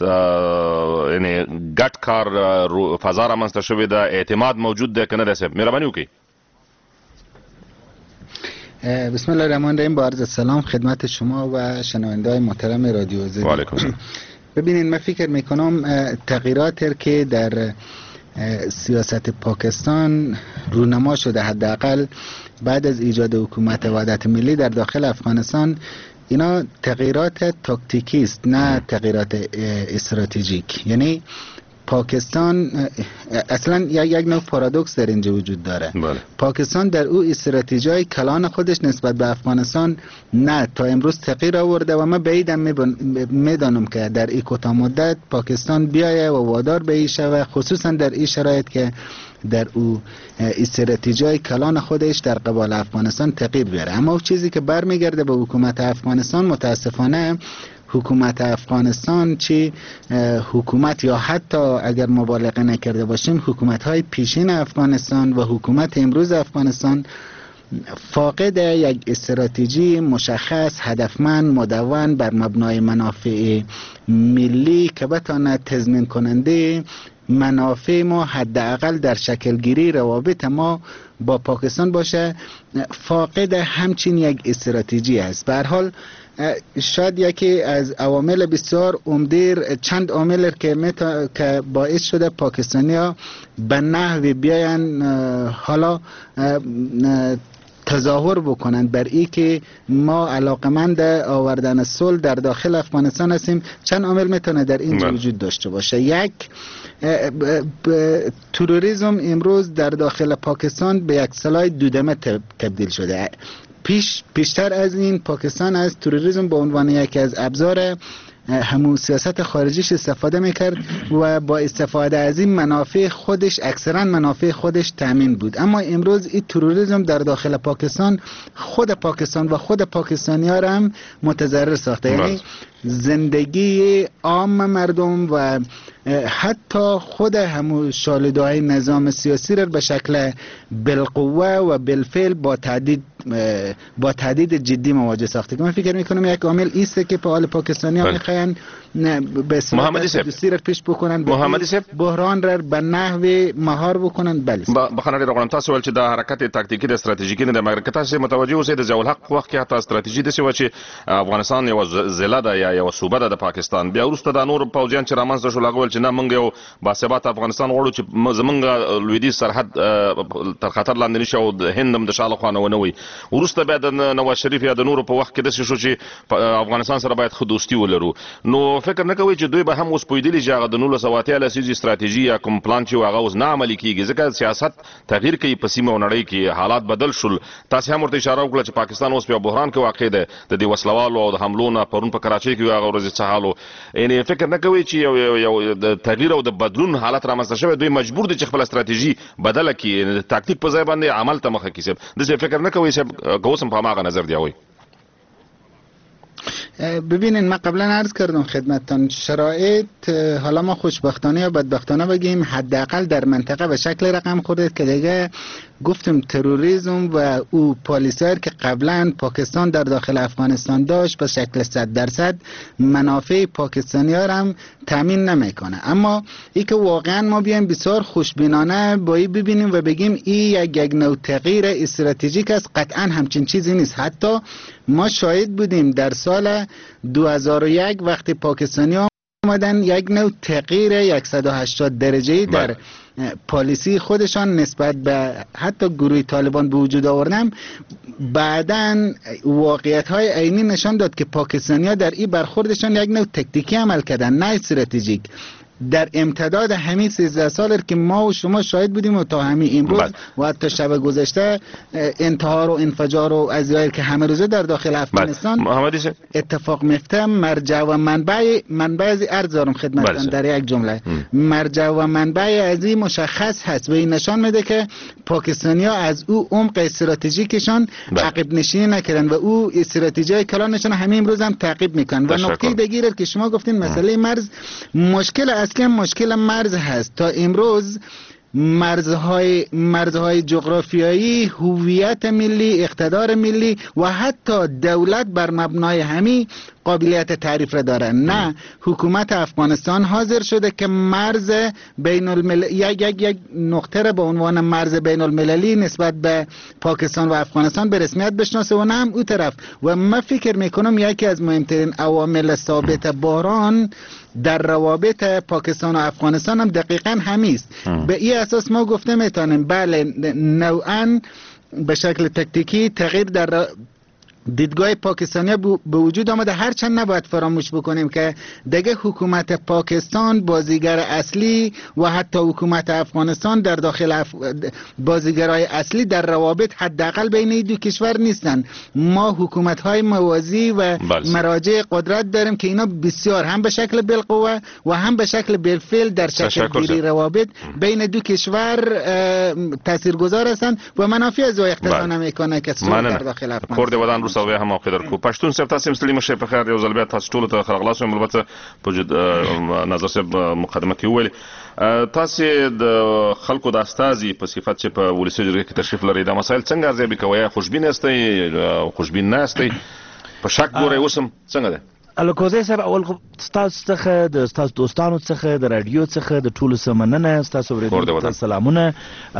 یعنی ګډ کار فضا رامنځته شوې ده، اعتماد موجود دی که نه دی؟ صاحب مهرباني وکړئ. بسم الله الرحمن الرحیم. با عرض سلام خدمت شما و شنونده‌های محترم رادیو زدی. و علیکم السلام. ببینید من فکر میکنم تغییرات که در سیاست پاکستان رونما شده، حداقل بعد از ایجاد حکومت وحدت ملی در داخل افغانستان، اینا تغییرات تاکتیکی است نه تغییرات استراتژیک. یعنی پاکستان اصلا یک نوع پارادوکس در اینجا وجود داره. بله. پاکستان در او استراتژی کلان خودش نسبت به افغانستان نه تا امروز تغییر آورده و من بعیدم میدانم که در این کوتاه مدت پاکستان بیایه و وادار به این شوه، خصوصا در این شرایط که در او استراتژی کلان خودش در قبال افغانستان تغییر بیاره. اما چیزی که برمیگرده به حکومت افغانستان، متاسفانه حکومت افغانستان چی حکومت یا حتی اگر مبالغه نکرده باشیم حکومت های پیشین افغانستان و حکومت امروز افغانستان فاقد یک استراتژی مشخص، هدفمند، مدون بر مبنای منافع ملی که بتواند تضمین کننده منافع ما حداقل در شکل گیری روابط ما با پاکستان باشه، فاقد همچین یک استراتژی است. به هر حال شاید یکی از عوامل بسیار عمده، چند عامل که متا... که باعث شده پاکستانیا به نحوی بیاین حالا تظاهر بکنند بر ای که ما علاقمند آوردن صلح در داخل افغانستان هستیم، چند عامل میتونه در اینجا وجود داشته باشه. یک، تروریسم امروز در داخل پاکستان به یک سلاح دودمه تبدیل شده. پیش پیشتر از این پاکستان از تروریسم به عنوان یکی از ابزار همون سیاست خارجیش استفاده میکرد و با استفاده از این منافع خودش، اکثرا منافع خودش تامین بود. اما امروز این تروریسم در داخل پاکستان خود پاکستان و خود پاکستانی ها را هم متضرر ساخته. یعنی زندگی عام مردم و حتی خود همون شالودهای نظام سیاسی را به شکل بالقوه و بالفعل با تهدید با تهدید جدی مواجه ساخته. من فکر میکنم یک عامل ایست که فعال پاکستانی ها میخواین به صورت دوستی را پیش بکنن، بحران را به نحو مهار بکنن. بله بخنه رغم تاسو ول چې دا حرکت تاکتیکی د استراتیژیکی نه د مګر تاسو متوجه اوسئ د ضیاء الحق وخت کې حتی استراتیژي د سی چې افغانستان یو ضلع ده یا یو صوبه ده د پاکستان، بیا وروسته د نور پوځیان چې رامنځته شو لغول چې نه موږ یو باثبات افغانستان غواړو چې زمونږ لویدیځ سرحد تر خطر لاندې نشي او د هند هم د شاله خوا نه ونه وي. وروسته بیا د نواز شریف یا د نورو په وخت کې داسې شو چې افغانستان سره باید ښه دوستي ولرو. نو فکر نه کوئ چې دوی به هم اوس پوهېدلي چې هغه د نولس سوه اتیا لسیزې استراتیژي یا کوم پلان چې هغه اوس نه عملي کېږي، ځکه سیاست تغییر کوي په سیمه او نړۍ کې، حالات بدل شول. تاسې هم ورته اشاره وکړه چې پاکستان اوس په بحران کې واقع دی د دې وسلوالو او د حملو نه. پرون په کراچۍ کې هغه ورځې څه حال و. یعنې فکر نه کوئ چې یو یو د تغییر او د بدلون حالت رامنځته شوی، دوی مجبور دي چې خپل استراتیژي بدله کړي، د تاکتیک په ځای باندې عمل ته مخه کړي. داسې فکر نه کوئ صاحب که اوس هم په هماغه نظر دی هغوی؟ ببینین من قبلا عرض کردم خدمتتان شرایط، حالا ما خوشبختانه یا بدبختانه بگیم، حداقل در منطقه به شکل رقم خورده که دیگه گفتم تروریسم و او پالیسر که قبلا پاکستان در داخل افغانستان داشت به شکل صد درصد منافع پاکستانی ها هم تامین نمیکنه. اما ای که واقعا ما بیایم بسیار خوشبینانه با این ببینیم و بگیم این یک یک نوع تغییر استراتژیک است، قطعا همچین چیزی نیست. حتی ما شاهد بودیم در سال دو هزار و یک وقتی پاکستانی ها آمدن یک نوع تغییر صد و هشتاد درجه‌ای در پالیسی خودشان نسبت به حتی گروه طالبان به وجود آوردن، بعداً واقعیت های عینی نشان داد که پاکستانی ها در این برخوردشان یک نوع تکتیکی عمل کردن نه استراتژیک. در امتداد همین سیزده سال که ما و شما شاهد بودیم و تا همین امروز و حتی شب گذشته انتحار و انفجار و ازیایی که همه روزه در داخل افغانستان اتفاق میفته، مرجع و منبع منبع از ارز دارم خدمتتان در یک جمله، مرجع و منبع از این مشخص هست و این نشان میده که پاکستانی ها از او عمق استراتژیکشان عقب نشینی نکردن و او استراتژی کلانشان همین امروز هم تعقیب میکنن. و نکته دیگه که شما گفتین مسئله مرز، مشکل اصلا مشکل مرز هست. تا امروز مرزهای مرزهای جغرافیایی، هویت ملی، اقتدار ملی و حتی دولت بر مبنای همین قابلیت تعریف را داره. نه، حکومت افغانستان حاضر شده که مرز بین الملل یک یک یک نقطه را به عنوان مرز بین المللی نسبت به پاکستان و افغانستان به رسمیت بشناسه و نه هم اون طرف. و من فکر میکنم یکی از مهمترین عوامل ثابت بحران در روابط پاکستان و افغانستان هم دقیقاً همیست. به این اساس ما گفته میتونیم بله نوعاً به شکل تکتیکی تغییر در دیدگاه پاکستانی به وجود آمده، هرچند نباید فراموش بکنیم که دیگه حکومت پاکستان بازیگر اصلی و حتی حکومت افغانستان در داخل اف... بازیگرای اصلی در روابط حداقل بین این دو کشور نیستن. ما حکومت‌های موازی و بلزی. مراجع قدرت داریم که اینا بسیار هم به شکل بالقوه و هم به شکل بالفعل در شکل گیری روابط بین دو کشور تاثیرگذار هستند و منافع از او اقتضا نمیکنه که صلح در داخل افغانستان سوي هم موقع درکو پښتون صاحب تاسو مسلمان مشه په خیر یو ځل بیا تاسو ټول ته خلغلاس هم البته په نظر صاحب مقدمه کې ویل تاسو د خلکو د استازي په صفت چې په ولسی جرګه کې تشریف لري دا مسایل څنګه ارزیابي کوي؟ خوشبین استئ خوشبین نه استئ په شک ګورئ اوسم څنګه ده؟ الکوزی صاحب اول خو تاسو څخه د تاسو دوستانو څخه د رادیو څخه د ټولو سمننه تاسو ورته سلامونه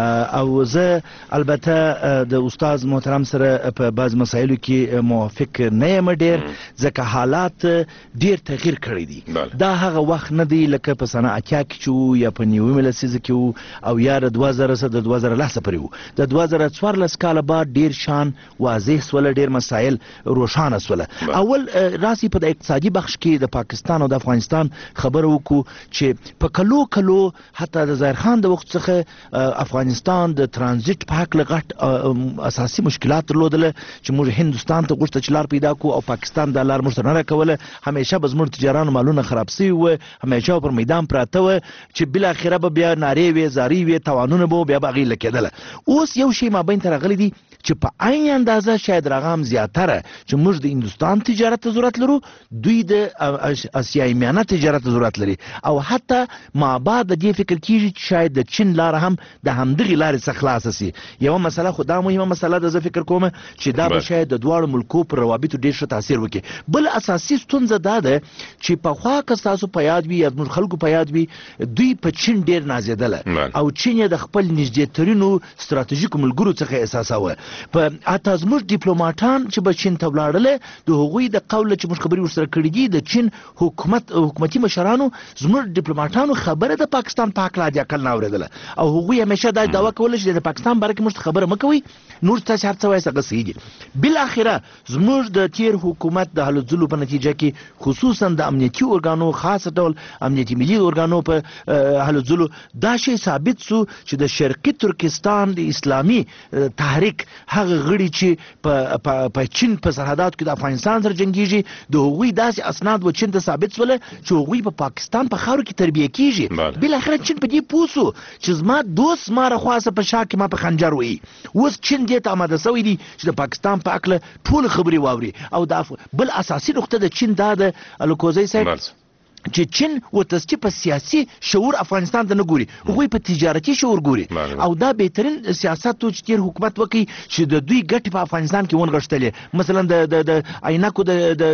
او زه البته د استاد محترم سره په بعض مسایلو کې موافق نه یم ډیر ځکه حالات ډیر تغییر کړی دي. دا هغه وخت نه دی لکه په سنه اتیا کې چې یا په نیومه لسیزه کې او یا د دوه زره سره د دوه زره لسه پورې وو. د دوه زره څوارلس کال بعد ډیر شان واضح سول، ډیر مسایل روښانه سول. اول راسي په اقتصادي بخش کې د پاکستان او د افغانستان خبر وکړو چې په کلو کلو حتی د ظاهر خان د وخت څخه افغانستان د ترانزیت په حق لغټ اساسي مشکلات درلودل چې موږ هندستان ته غوښته چې لار پیدا کو او پاکستان د لار موږ نه راکوله. همیشه به زموږ تجارانو مالونه خراب سوي و، همیشه پر میدان پراته و چې بل اخره به بیا نارې وي زاری وي توانونه به بیا بغی لکېدل. اوس یو شی ما بین ترغلی دي چې په عین اندازه شاید رقم زیاتره چې موږ د هندستان تجارت ته ضرورت لرو، دوی د اسیایي میانه تجارت ته ضرورت لري او حتی ما بعد د دې فکر کیږي چې شاید د چین لار هم د همدغې لارې څخه خلاصه سي. یوه مسله خو دا مهمه مسله ده، زه فکر کوم چې دا به شاید د دواړو ملکو پر روابطو ډېر ښه تاثیر وکړي. بل اساسي ستونزه دا ده چې پخوا که ستاسو په یاد وي یا زموږ خلکو په یاد وي دوی په چین ډېر نازېدله او چین یې د خپل نږدېترینو ستراتیژیکو ملګرو څخه احساساوه. په حتی زموږ ډیپلوماټان چې به چین ته ولاړله د هغوی د قوله چې موږ خبرې ورسره کړي دي د چین حکومت حکومتي مشرانو زموږ ډیپلوماټانو خبره د پاکستان په حق لا عقل نه اورېدله او هغوی همیشه دا دعوه کوله چې د پاکستان باره کې موږ خبره مه کوئ، نور تاسې هر څه وایئ هغه صحیح دي. بالاخره زموږ د تیر حکومت د هلو ځلو په نتیجه کې خصوصا د امنیتي ارګانو خاص ډول امنیتي ملي ارګانو په هلو ځلو دا شی ثابت سو چې د شرقي ترکستان د اسلامي تحریک هغه غړي چې په چین په سرحداتو کې د افغانستان سره جنګیږي د هغوی داسې اسناد و چین ته ثابت سوله چې هغوی په پاکستان په خاورو کې تربیه کیږي. بالاخره چین په دې پوه سو چې زما دوست ما رخواسه په شا کې ما په خنجر وهي. اوس چین دې ته آماده سوی دی چې د پاکستان په هکله ټولې خبرې واوري او دا بل اساسي نقطه د چین دا ده الکوزی صاحب چې چین ورته په سیاسي شعور افغانستان ته نه ګوري، هغوی په تجارتي شعور ګوري او دا بهترین سیاست و چې تیر حکومت وکړي چې د دوی ګټې په افغانستان کې ونغښتلې. مثلا د عینکو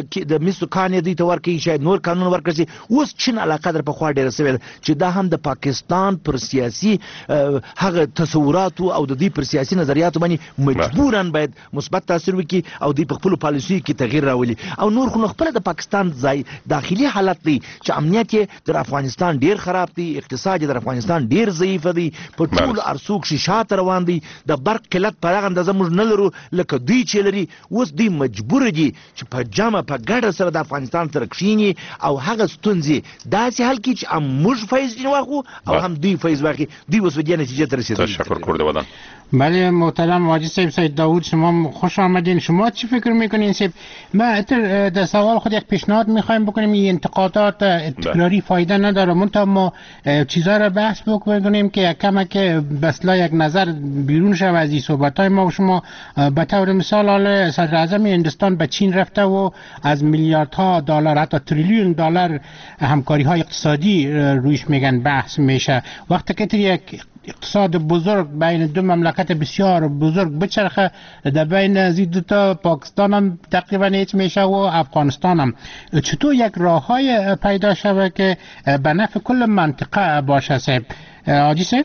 د مسو کان یې دوی ته ورکړي، شاید نور قانون ورکړي. اوس چین علاقه در پخوا ډېره سوې ده چې دا هم د پاکستان پر سیاسي هغه تصوراتو او د دوی پر سیاسي نظریاتو باندې مجبوراً باید مثبت تاثیر وکړي او دوی په خپلو پالیسیو کې تغییر راولي. او نور خو نو خپله د پاکستان ځای داخلي حالت دی چې امنیت یې در افغانستان ډیر خراب دی، اقتصاد یې در افغانستان ډیر ضعیف دی، په ټولو ارسو کښې شاته روان دی، د برق قلت په هغه اندازه موږ نه لرو لکه دوی چې لري. اوس دوی مجبور دي چې په جمع په ګډه سره د افغانستان سره کښېني او هغه ستونزې داسې حل کړي چې هم موږ فیض ځینې واخلو او هم دوی فیض واخلي. دوی اوس په دې نتیجې ته رسېدلي. تشکر کرده بدن. بله محترم واجد صاحب سید داوود شما خوش آمدین. شما چی فکر میکنین صاحب؟ ما در سوال خود یک پیشنهاد میخوایم بکنیم. این انتقادات تکراری فایده نداره، منتها ما چیزا را بحث بکنیم که کما که بسلا یک نظر بیرون شود از این صحبت های ما و شما. به طور مثال حال صدر اعظم هندوستان به چین رفته و از میلیاردها دلار حتی تریلیون دلار همکاری های اقتصادی رویش میگن بحث میشه. وقتی که یک اقتصاد بزرگ بین دو مملکت بسیار بزرگ بچرخه در بین زی دو تا پاکستان هم تقریبا هیچ میشه و افغانستان هم چطور یک راه های پیدا شود که به نفع کل منطقه باشه صاحب حاجی صاحب؟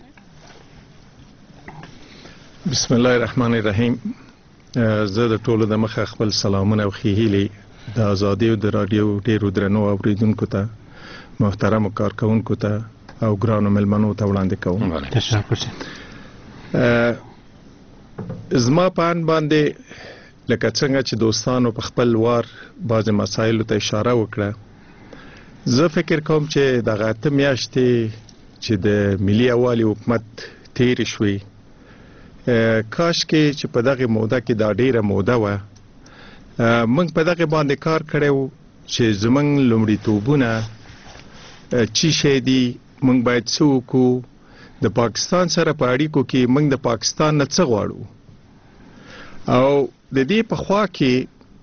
بسم الله الرحمن الرحیم. زه د ټولو د مخه خپل سلامونه او ښې هیلې د ازادۍ او د راډیو ډېرو درنو اوریدونکو ته محترمو کارکوونکو ته او ګرانو مېلمنو ته وړاندې کوم. تشکر. زما په اند باندې لکه څنګه چې دوستانو په خپل وار بعضې مسایلو ته اشاره وکړه، زه فکر کوم چې دغه اته میاشتې چې د ملي یووالي حکومت تېرې شوې، کاشکې چې په دغه موده کې دا ډیره موده وه موږ په دغه باندې کار کړی و چې زموږ لومړیتوبونه چی شی دي، موږ باید څه وکړو، د پاکستان سره په اړیکو کې موږ د پاکستان نه څه غواړو. او د دې په خوا کې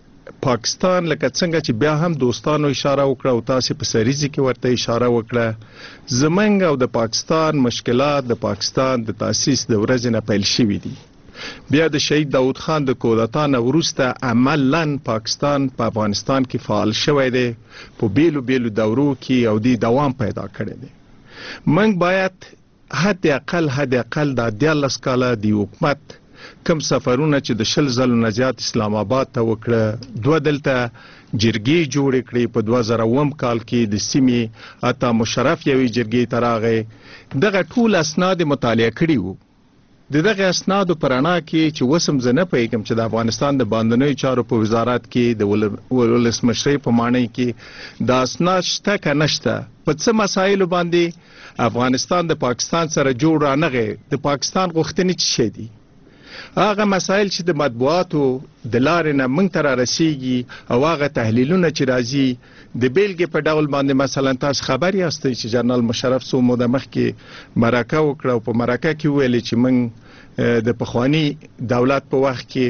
پاکستان لکه څنګه چې بیا هم دوستانو اشاره وکړه او تاسې په سریزي کې ورته اشاره وکړه، زموږ او د پاکستان مشکلات د پاکستان د تاسیس د ورځې نه پیل شوي دي. بیا د شهید داود خان د کودتا نه وروسته عملاً پاکستان په افغانستان کې فعال شوی دی، په بیلو بیلو دورو کې او دی دوام پیدا کړی دی. موږ باید حد اقل حد اقل دا دیارلس کاله د حکومت کم سفرونه چې د شل ځلو نه زیات اسلام آباد ته وکړه، دوه دلته جرګې جوړې کړې، په دوه زره اووم کال کې د سیمې عطا مشرف یوې جرګې ته راغی، دغه ټول اسناد مطالعه کړي وو. د دغه اسنادو په رڼا کې چې اوس هم زه نه پوهېږم چې د افغانستان د باندنیو چارو په وزارت کې د ولسمشرۍ په ماڼۍ کې دا اسناد شته که نشته، په څه مسایلو باندې افغانستان د پاکستان سره جوړ رانغی، د پاکستان غوښتنې څه شی دي. هغه مسایل چې د مطبوعاتو د لارې نه موږ ته رارسیږي او هغه تحلیلونه چې راځي د بیلګې په ډول باندې، مثلا تاسو خبر یاستئ چې جنرال مشرف څو موده مخکې مرکه وکړه او په مرکه کې ویلې چې موږ د پخواني دولت په وخت کې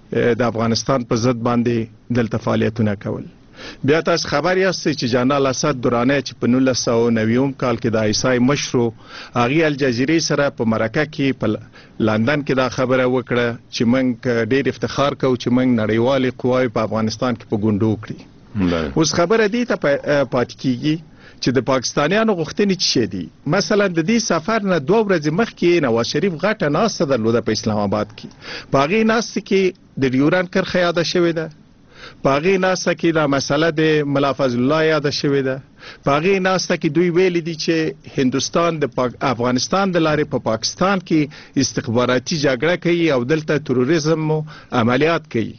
د افغانستان په ضد باندې دلته فعالیتونه کول. بیا تاسو خبر یاستئ چې جنرال اسد درانه چې په نولس سوه نوي کال کې د ایسای مشرو هغې الجزیرې سره په مرکه کې په لندن کې دا خبره وکړه چې موږ ډېر افتخار کوو چې موږ نړیوالې قواوې په افغانستان کې په ګونډو کړي. اوس خبره دې ته پاتې کېږي چې د پاکستانیانو غوښتنې څه شی دي. مثلا د دې سفر نه دوه ورځې مخکې نواز شریف غټه ناسته درلوده په اسلام آباد کې، په هغې ناستې کې د ډیورنډ کرښه یاده شوې ده، په هغې ناسته کې دا مسله د ملا فضل الله یاده شوې ده، په هغې ناسته کې دوی ویلي دي چې هندوستان د افغانستان د لارې په پاکستان کې استخباراتي جګړه کوي او دلته تروریزم عملیات کوي.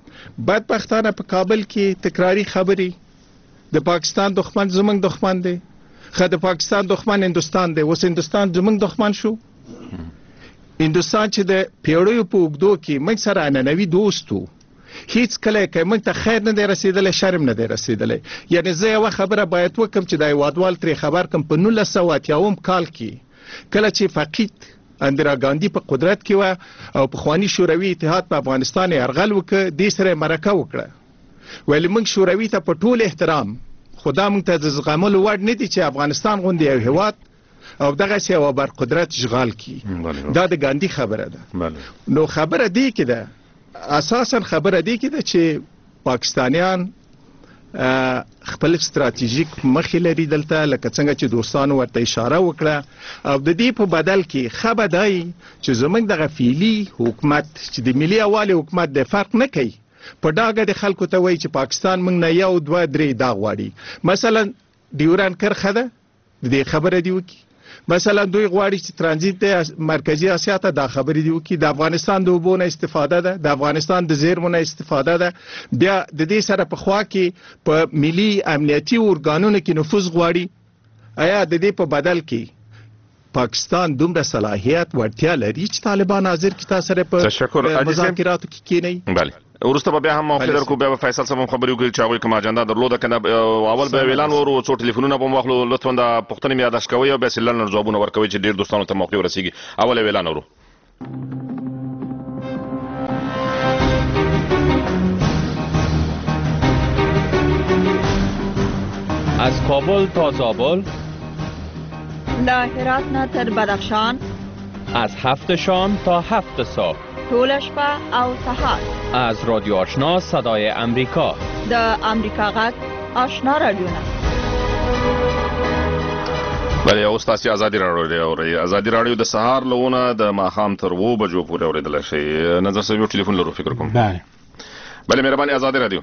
بدبختانه په کابل کې تکراری خبرې، د پاکستان دښمن زموږ دښمن دی، خو د پاکستان دښمن هندوستان دی، اوس هندوستان زموږ دښمن شو. هندوستان چې د پیړیو په اوږدو کې موږ سره عنعنوي دوست و، هیڅ کله که موږ ته خیر نه دی رسېدلی، شرم نه دی رسېدلی. یعنې زه یوه خبره باید وکړم چې دا هېوادوال ترې خبر کړم، په نولس سوه اتیا اووم کال کې کله چې فقید اندرا ګاندي په قدرت کې وه او پخواني شوروي اتحاد په افغانستان یرغل وکړ، دې سره یې مرکه وکړه، ویل موږ شوروي ته په ټول احترام، خو دا موږ ته د زغملو وړ نه دي چې افغانستان غوندې یو هېواد او دغسې یوه برقدرت اشغال کړي. دا د ګاندي خبره ده. نو خبره دې کې ده، اساساً خبره دې کې ده چې پاکستانیان خپل ستراتیژیک مخې لري دلته، لکه څنګه چې دوستانو ورته اشاره وکړه، او د دې په بدل کې ښه به دی چې زموږ دغه فعلي حکومت چې د ملي یووالي حکومت دی فرق نه کوي، په ډاګه د خلکو ته وایي چې پاکستان موږ نه یو دوه درې دا غواړي. مثلا ډیورنډ کرښه ده، د دې خبره دې وکړي. مثلا دوی غواړي چې ترانزیت د مرکزی اسیا ته دا خبرې دی وکړي، د افغانستان د اوبو نه استفاده ده، د افغانستان د زیرمو نه استفاده ده، بیا د دې سره په خوا کې په ملي امنیتي ارګانونو کې نفوذ غواړي. آیا د دې په بدل کې پاکستان دومره صلاحیت وړتیا لري چې طالبان حاضر کې تاسو سره په مذاکراتو کې کېنئ؟ بله، وروسته به بیا هم موقع درکو، بیا به فیصل صاحب هم خبرې وکړي چې هغوی کوم اجنډا درلوده که نه. اول به اعلان ورو، څو ټلیفونونه به هم واخلو، لطفا د پوښتنې مې یاداشت کوئ او بیا سیلنډر ځوابونه ورکوئ چې ډېر دوستانو ته موقع ورسیږي. اول یو اعلان ورو. از کابل تا زابل، له هرات نه تر بدخشان، از هفت شام تا هفت صبح، طول شپه او سهار. از رادیو آشنا صدای امریکا، د امریکا غږ آشنا رادیوونه. بله اوس تاسو ازادي راډیو اورئ. ازادي راډیو د سهار لونه د ماښام تر و بجو پورې اوریدل شي. نظر صاحب ټلیفون لرو فکر کوم. بله بله مهرباني ازادي راډیو.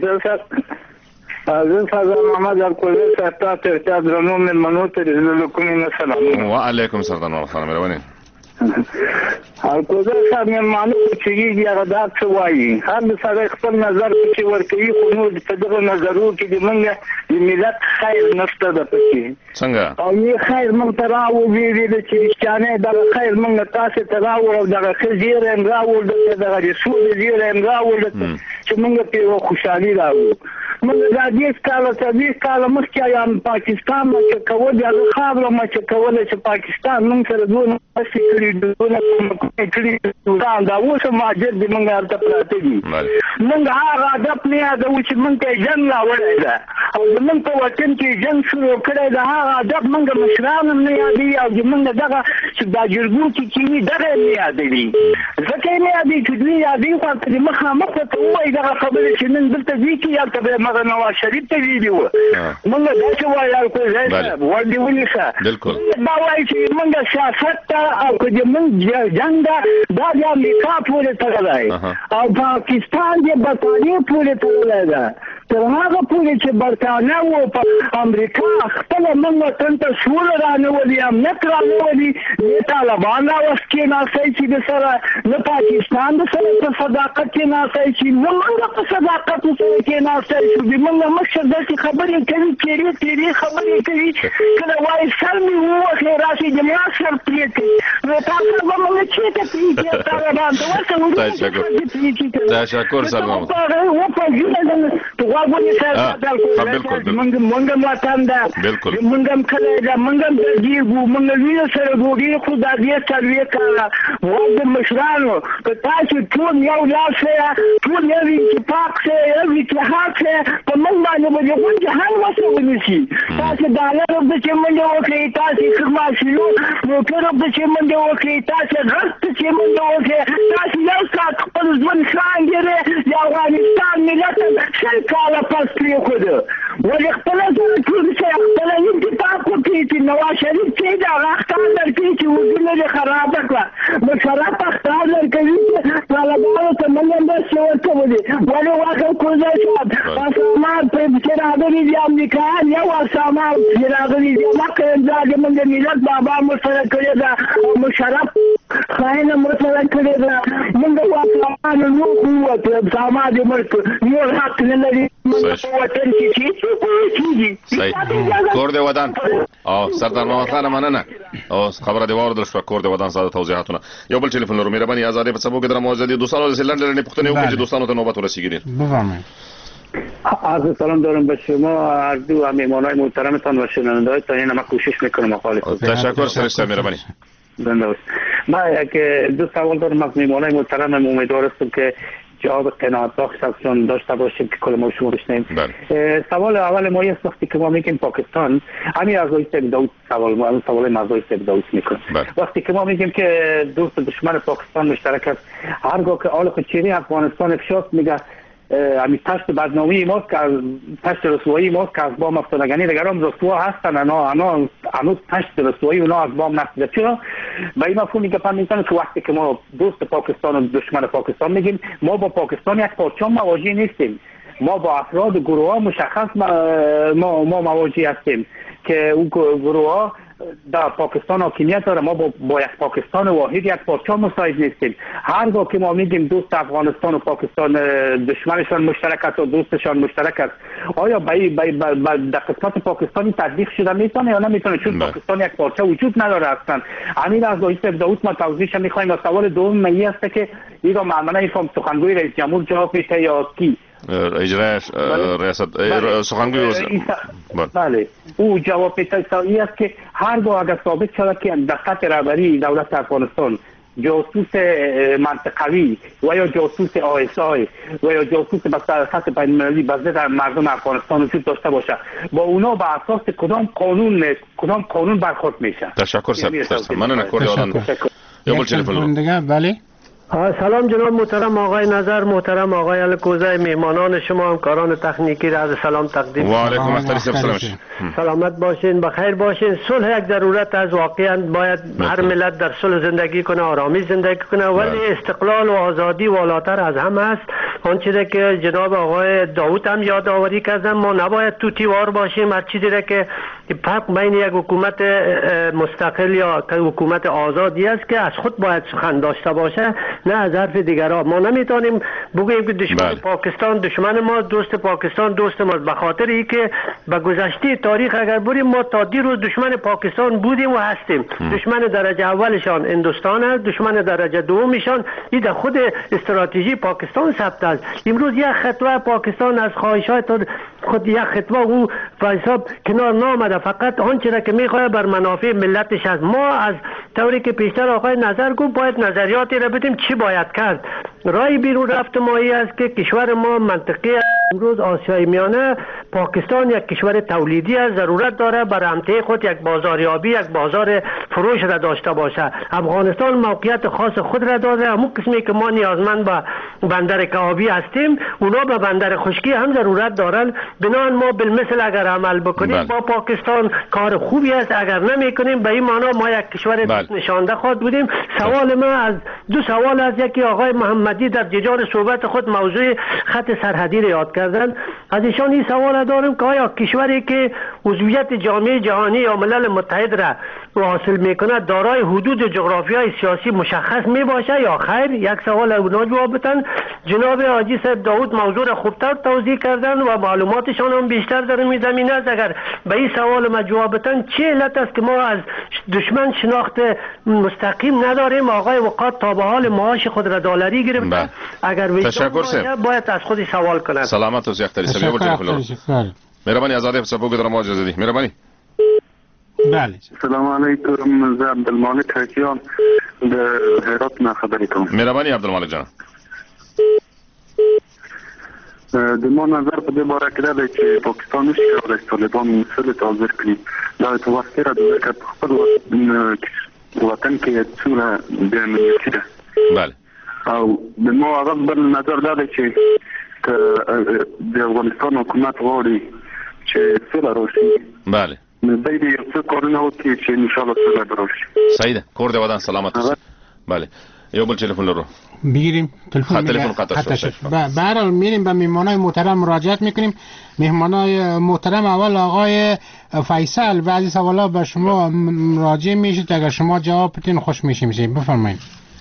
زه ساده محمد الکوزی صاحب ته ارتیاد درنو مېلمنو ته د کومې نه سلام. وعلیکم سلام ورحمة الله مهرباني. الکوزی صاحب مېلمانو چې کېږي هغه دا څه وایي، هر د سړی خپل نظر چې ورکوي، خو نور په دغه نظرو کې د موږ د ملت خیر نشته ده پکې. څنګه؟ او یې خیر موږ ته راوړي د چې رښتیانۍ دغه خیر موږ تاسې ته راوړ او دغه ښه زیری م راوړ درته دغه د سولې زیری م راوړ درته چې موږ پرې یوه خوشحالي راوړو. موږ دا دېرش کاله څلوېښت کاله مخکې یم پاکستان مچه کول، هغه خاوره مچه کوله چې پاکستان موږ سره دونه مرستې کړي دونه کومکونه کړي دا اوس هم مهاجر دي موږ هلته پراته دي. موږ هغه هدف نه یادوو چې موږ ته یې جنګ راوړی ده او زموږ په وطن کې جنګ شروع کړی ده. هغه هدف موږ مشران هم نه یادوي او زموږ دغه چې دا جرګو کې کېني دغه یې نه یادوي. ځکه یې نه یادوي چې دوی یادوي خو هلته د مخامخ ورته ووایي دغه خبرې چې نن دلته ځي کې هلته به یې مغه نواز شریف ته ویلي وه. موږ داسې وایي الکوزی صاحب ورډې ونیسه. دا وایي چې موږ سیاست ته او که زموږ جنګ ده دا د امریکا پورې تړلی او پاکستان د برطانیې پورې تړلی ده. تر هغه پورې چې برطانیه و په امریکا خپله موږ وطن ته سوله رانولي، امنیت رانولي، نه طالبان راوست کېناستی چې د سره، نه پاکستان د سره په صداقت کېناستی چې نه موږ په صداقت سره کېناستی شو. د موږ مشر داسې خبرې کوي، تېرې تېرې خبرې کوي، کله وایي سر مې ووهې راشي د ملا سر پرې کوي. نو تاسو به موږ چېرته پرېږدي طالبان ته ورته وروسته تشکر سر محمد. منګ هم وطن ده، منګ هم کلی ده، منګ هم درګېږو، منګ وینو سره ډوډۍ خو دا دې څلوېښت کاله واک د مشرانو که تاسو ټول یو لاس یې، ټول یو اتفاق یې، یو اتحاد یې، په موږ باندې به د غون جهان وسه ونیسي. تاسو ډالر وکړئ چې منډې وکړئ، تاسو خرماشینو موټر وکړئ چې منډې وکړئ، تاسو غرب ته چې منډې وکړئ، تاسو یو ساعت خپل ژوند ښه انګېرئ. د افغانستان ملت شل کاله پس پرېښوده، ولې خپله سره ټول شی خپله اتفاق وکړي چې نواز شریف چې د هغه اخطار درکوي چې وګونه دې خرابه کړه. مشرف اخطار درکوي چې طالبانو ته موږ هم مرستې ورکولې. ولې واخه کوزی صاحب اسامان پرې راغلي دي امریکایان، یو اسامان پرې راغلي دي، مکه امضا زموږ د ملت بابا مو سره کړې ده او مشرف خاینه مو سره کړې ده. موږ اسامانو نور قوت اسامان دې ملک نور حق نه لري. کور د ودان او سردار محمد خان مننه او خبره دی واردل شو. کور د ودان ساده توضیحاتونه. یو بل ټلیفون لرو مهرباني ازادي په څپو کې در موجودي دوستانو د سیلند لري پښتنه وکړي چې دوستانو ته نوبت ورسیږي. بفرمایید. عرض سلام دارم به شما عرض و مهمانای محترمتان و شنونده‌هایتان. این ما کوشش میکنم مخالف. تشکر سرشته مهربانی. زنده باشید. من که دو سوال دارم از مهمانای محترمم، امیدوار هستم که جواب قناعت بخش ازشون داشته باشیم که کل ما شما بشنیم. سوال اول ما است وقتی که ما میگیم پاکستان، همین از روی داوود سوال ما اون سوال مرزای داوود میکنه. وقتی که ما میگیم که دوست دشمن پاکستان مشترک است، هرگاه که آل خودچینی افغانستان افشاست میگه همین تشت بدنامی ماست که تشت رسوایی ماست که از بام افتادگانی دیگران رسوا هستن، انا انا هنوز تشت رسوایی اونا از بام نفتیده. چرا؟ به این مفهومی که فهمیدن که وقتی که ما دوست پاکستان و دشمن پاکستان میگیم، ما با پاکستان یک پارچه مواجه نیستیم، ما با افراد گروه ها مشخص ما ما مواجه هستیم که اون گروه ها در پاکستان حاکمیت داره. ما با, با یک پاکستان واحد یک پارچه مساعد نیستیم. هرگاه که ما میگیم دوست افغانستان و پاکستان دشمنشان مشترک است و دوستشان مشترک است، آیا به در قسمت پاکستانی تطبیق شده میتونه یا نمیتونه؟ چون پاکستان یک پارچه وجود نداره اصلا. امیر از رئیس داوود ما توضیحش میخوایم. و سوال دوم می است که این را معنا نمیفهم سخنگوی رئیس جمهور جواب میده یا کی؟ اجرای ریاست سخنگوی بله او جواب تساوی است که هرگاه اگر ثابت شود که در سطح رهبری دولت افغانستان جاسوس منطقوی و یا جاسوس آی اس آی و یا جاسوس به سطح بین‌المللی به ضد مردم افغانستان وجود داشته باشه، با اونا به اساس کدام قانون کدام قانون برخورد میشه؟ تشکر سر. مننه. کور ودان یو بل ټلیفون دیگه. بله سلام جناب محترم آقای نظر، محترم آقای الکوزه، مهمانان شما، همکاران تکنیکی را از سلام تقدیم. و علیکم السلام. سلامت باشین، بخیر باشین. صلح یک ضرورت است، واقعا باید هر ملت در صلح زندگی کنه، آرامی زندگی کنه، ولی استقلال و آزادی والاتر از همه است. آنچه که جناب آقای داوود هم یادآوری کردن، ما نباید توتیوار باشیم. هر چیزی را که فرق بین یک حکومت مستقل یا حکومت آزادی است که از خود باید سخن داشته باشه، نه از حرف دیگرها. ما نمیتونیم بگوییم که دشمن بله. پاکستان دشمن ما، دوست پاکستان دوست ما، به خاطر اینکه به گذشته تاریخ اگر بریم ما تا دیروز دشمن پاکستان بودیم و هستیم. ام. دشمن درجه اولشان هندوستان است، دشمن درجه دومشان این در خود استراتژی پاکستان ثبت است. امروز یک خطوه پاکستان از خواهشات خود یک خطوه او به حساب کنار نامده، فقط آنچه را که میخواد بر منافع ملتش است. ما از طوری که پیشتر آقای نظر گفت باید نظریاتی را بدیم چی باید کرد. رای بیرون رفت ما ای است که کشور ما منطقه امروز آسیای میانه، پاکستان یک کشور تولیدی است، ضرورت داره بر امته خود یک بازاریابی، یک بازار فروش را داشته باشه. افغانستان موقعیت خاص خود را داره، همون قسمی که ما نیازمند به بندر کبابی هستیم، اونا به بندر خشکی هم ضرورت دارن. بنابراین ما بالمثل اگر عمل بکنیم بل. با پاکستان کار خوبی است، اگر نمیکنیم به این معنا ما یک کشور بل. نشانده خود بودیم. سوال ما از دو سوال است. یکی آقای محمدی در جریان صحبت خود موضوع خط سرحدی را یاد کردن. از ایشان این سوال دارم که آیا کشوری که عضویت جامعه جهانی یا ملل متحد را حاصل میکنه دارای حدود جغرافیایی سیاسی مشخص می باشه یا خیر؟ یک سوال اونا جواب بدن. جناب حاجی صاحب داوود موضوع را خوبتر توضیح کردن و معلوماتشان هم بیشتر در این زمینه است. اگر به این سوال ما جواب بدن چه علت است که ما از دشمن شناخت مستقیم نداریم؟ آقای وقات تا به حال معاش خود را دلاری گرفته. اگر وجدان باید از خود سوال کنند. سلامت و زیختری سبیه بچه خلال مهربانی آزاده فسابو که در ما اجازه دی. مهربانی. بله. سلام علیکم. زه عبدالمالک حکیان د هرات نه خبرې کوم. مهربانی عبدالمالک جان. د ما نظر په دې باره کې دا دی چې پاکستان نشي کولی چې طالبان صلح ته حاضر کړي. دا په وخت کې را ده ځکه په خپل وطن کې څومره بې امنیتي ده. بله. او د ما هغه بل نظر دا دی چې که د افغانستان حکومت غواړي چې صلح راشي. بله. نو دی دې یو څه کارونه وکړي چې انشاءالله صلح به راشي. صحیح ده. کور دې ودان سلامت اوسه. بله. یو بل تلفن لرو. بگیریم تلفن تلفن قطع شد. به هر حال میریم به مهمانای محترم مراجعت میکنیم. مهمانای محترم اول آقای فیصل، بعضی سوالا به شما مراجعه میشید، اگر شما جواب بدین خوش میشیم. بفرمایید.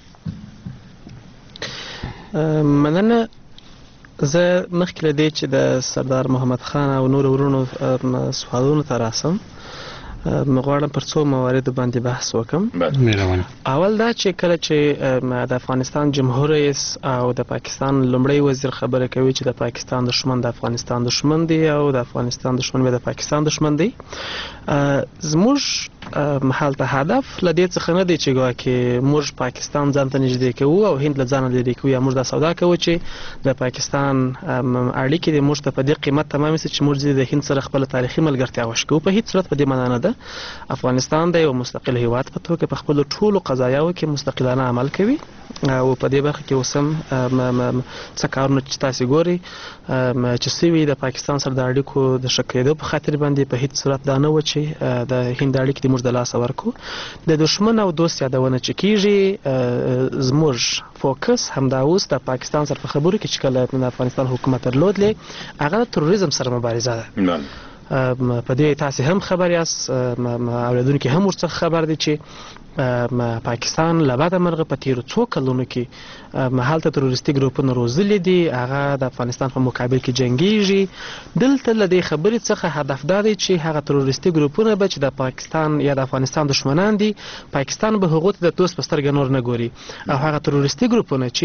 مننه. زه مخکې له دې چې د سردار محمد خان او نور ورونو سوالونو ته راسم، مغواړم پر څو مواردو باندې بحث وکم. اول دا چې کله چې د افغانستان جمهور رئیس او د پاکستان لومړی وزیر خبره کوي چې د پاکستان دشمن د افغانستان دشمن دی او د افغانستان دشمن به د پاکستان دشمن دی، زموږ محل ته هدف له دې څخه نه دی چې ګویا کې موږ پاکستان ځان ته نږدې کوو او هند له ځانه لرې کوو یا موږ دا سودا کوو چې د پاکستان اړیکې د موږ ته په دې قیمت تمام شي چې موږ د هند سره خپل تاریخي ملګرتیا وشکو. په هیڅ صورت په دې معنا نه ده. افغانستان د یو مستقل هیواد په توګه په خپل ټولو قضایاو کې مستقلانه عمل کوي او په دې برخه کې اوسم څه کارونه چې تاسو ګوري چې سوي د پاکستان سره د اړیکو د ښه کېدو په خاطر باندې په هیڅ صورت دا نه و چې د هند اړیکې د موږ د لاسه ورکو. د دشمن او دوست یادونه چې کیږي زموږ فوکس همدا اوس د پاکستان سره په خبرو کې چې کله د افغانستان حکومت درلودلې هغه د تروریزم سره مبارزه ده. په دې تاسو هم خبر یاست، اوریدونکو هم ورڅخه خبر دي چې پاکستان له بعد مرغه په تیرو څو کلونو کې هلته تروریستي ګروپونه روزلي دي، هغه د افغانستان په مقابل کې جنگیږي. دلته له دې خبرې څخه هدف دا دی چې هغه تروریستي ګروپونه به چې د پاکستان یا د افغانستان دشمنان دي، پاکستان به هغو ته د دوست په سترګه نور نه ګوري، او هغه تروریستي ګروپونه چې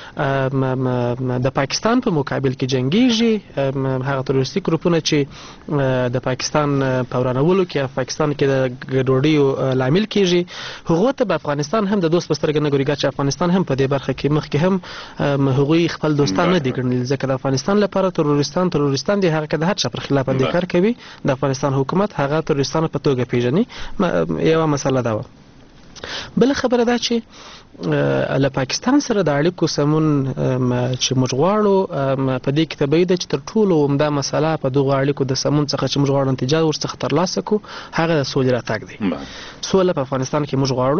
د پاکستان په مقابل کې جنگیږي، هغه تروریستي ګروپونه چې د پاکستان په ورانولو کې پاکستان کې د ګډوډیو لامل کیږي، هغه ته په افغانستان هم د دوست په سترګه نه ګوري، چې افغانستان هم په دې برخه کې مخکې هم هغوی خپل دوستان نه دي ګڼل، ځکه د افغانستان لپاره تروریستان تروریستان دي، هغه که د هر چا پر خلاف باندې کار کوي د افغانستان حکومت هغه تروریستان په توګه پیژني. یوه مسله دا و. بل خبره ده چې له پاکستان سره د اړیکو سمون چې موږ غواړو په دې کې طبیعي ده چې تر ټولو عمده مسله په دغه اړیکو د سمون څخه چې موږ غواړو نتیجه ورڅخه ترلاسه کړو هغه د سولې راتګ دی. سوله په افغانستان کې موږ غواړو.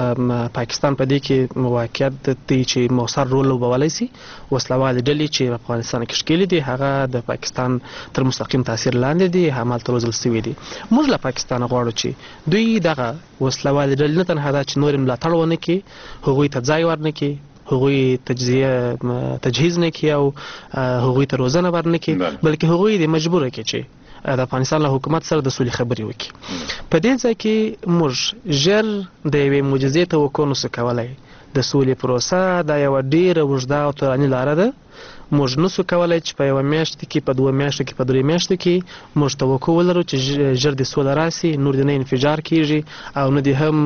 پاکستان په دې کې واقعیت دی چې موثر رول لوبولی سي. وسلوالې ډلې چې په افغانستان کې ښکېلې دي هغه د پاکستان تر مستقیم تاثیر لاندې دي، همالته روزل سوي دي. موږ له پاکستان غواړو چې دوی دغه وسلوالې ډلې نه تنها دا چې نور یې ملاتړ ونه کړي، هغوی ته ځای ورنه کړي، هغوی تجزیه تجهیز نه کړي او هغوی ته روزنه ورنه کړي، بلکې هغوی دې مجبوره کړي چې د افغانستان له حکومت سره د سولې خبرې وکړي. په دې ځای کې موږ ژر د یوې معجزې توقع نشو کولی. د سولې پروسه دا یوه ډېره اوږده او طولاني لاره ده. موږ نشو کولی چې په یوه میاشت کې، په دوه میاشتو کې، په درې میاشتو کې موږ توقع ولرو چې ژر د سوله راسي، نور دې نه انفجار کیږي او نه دې هم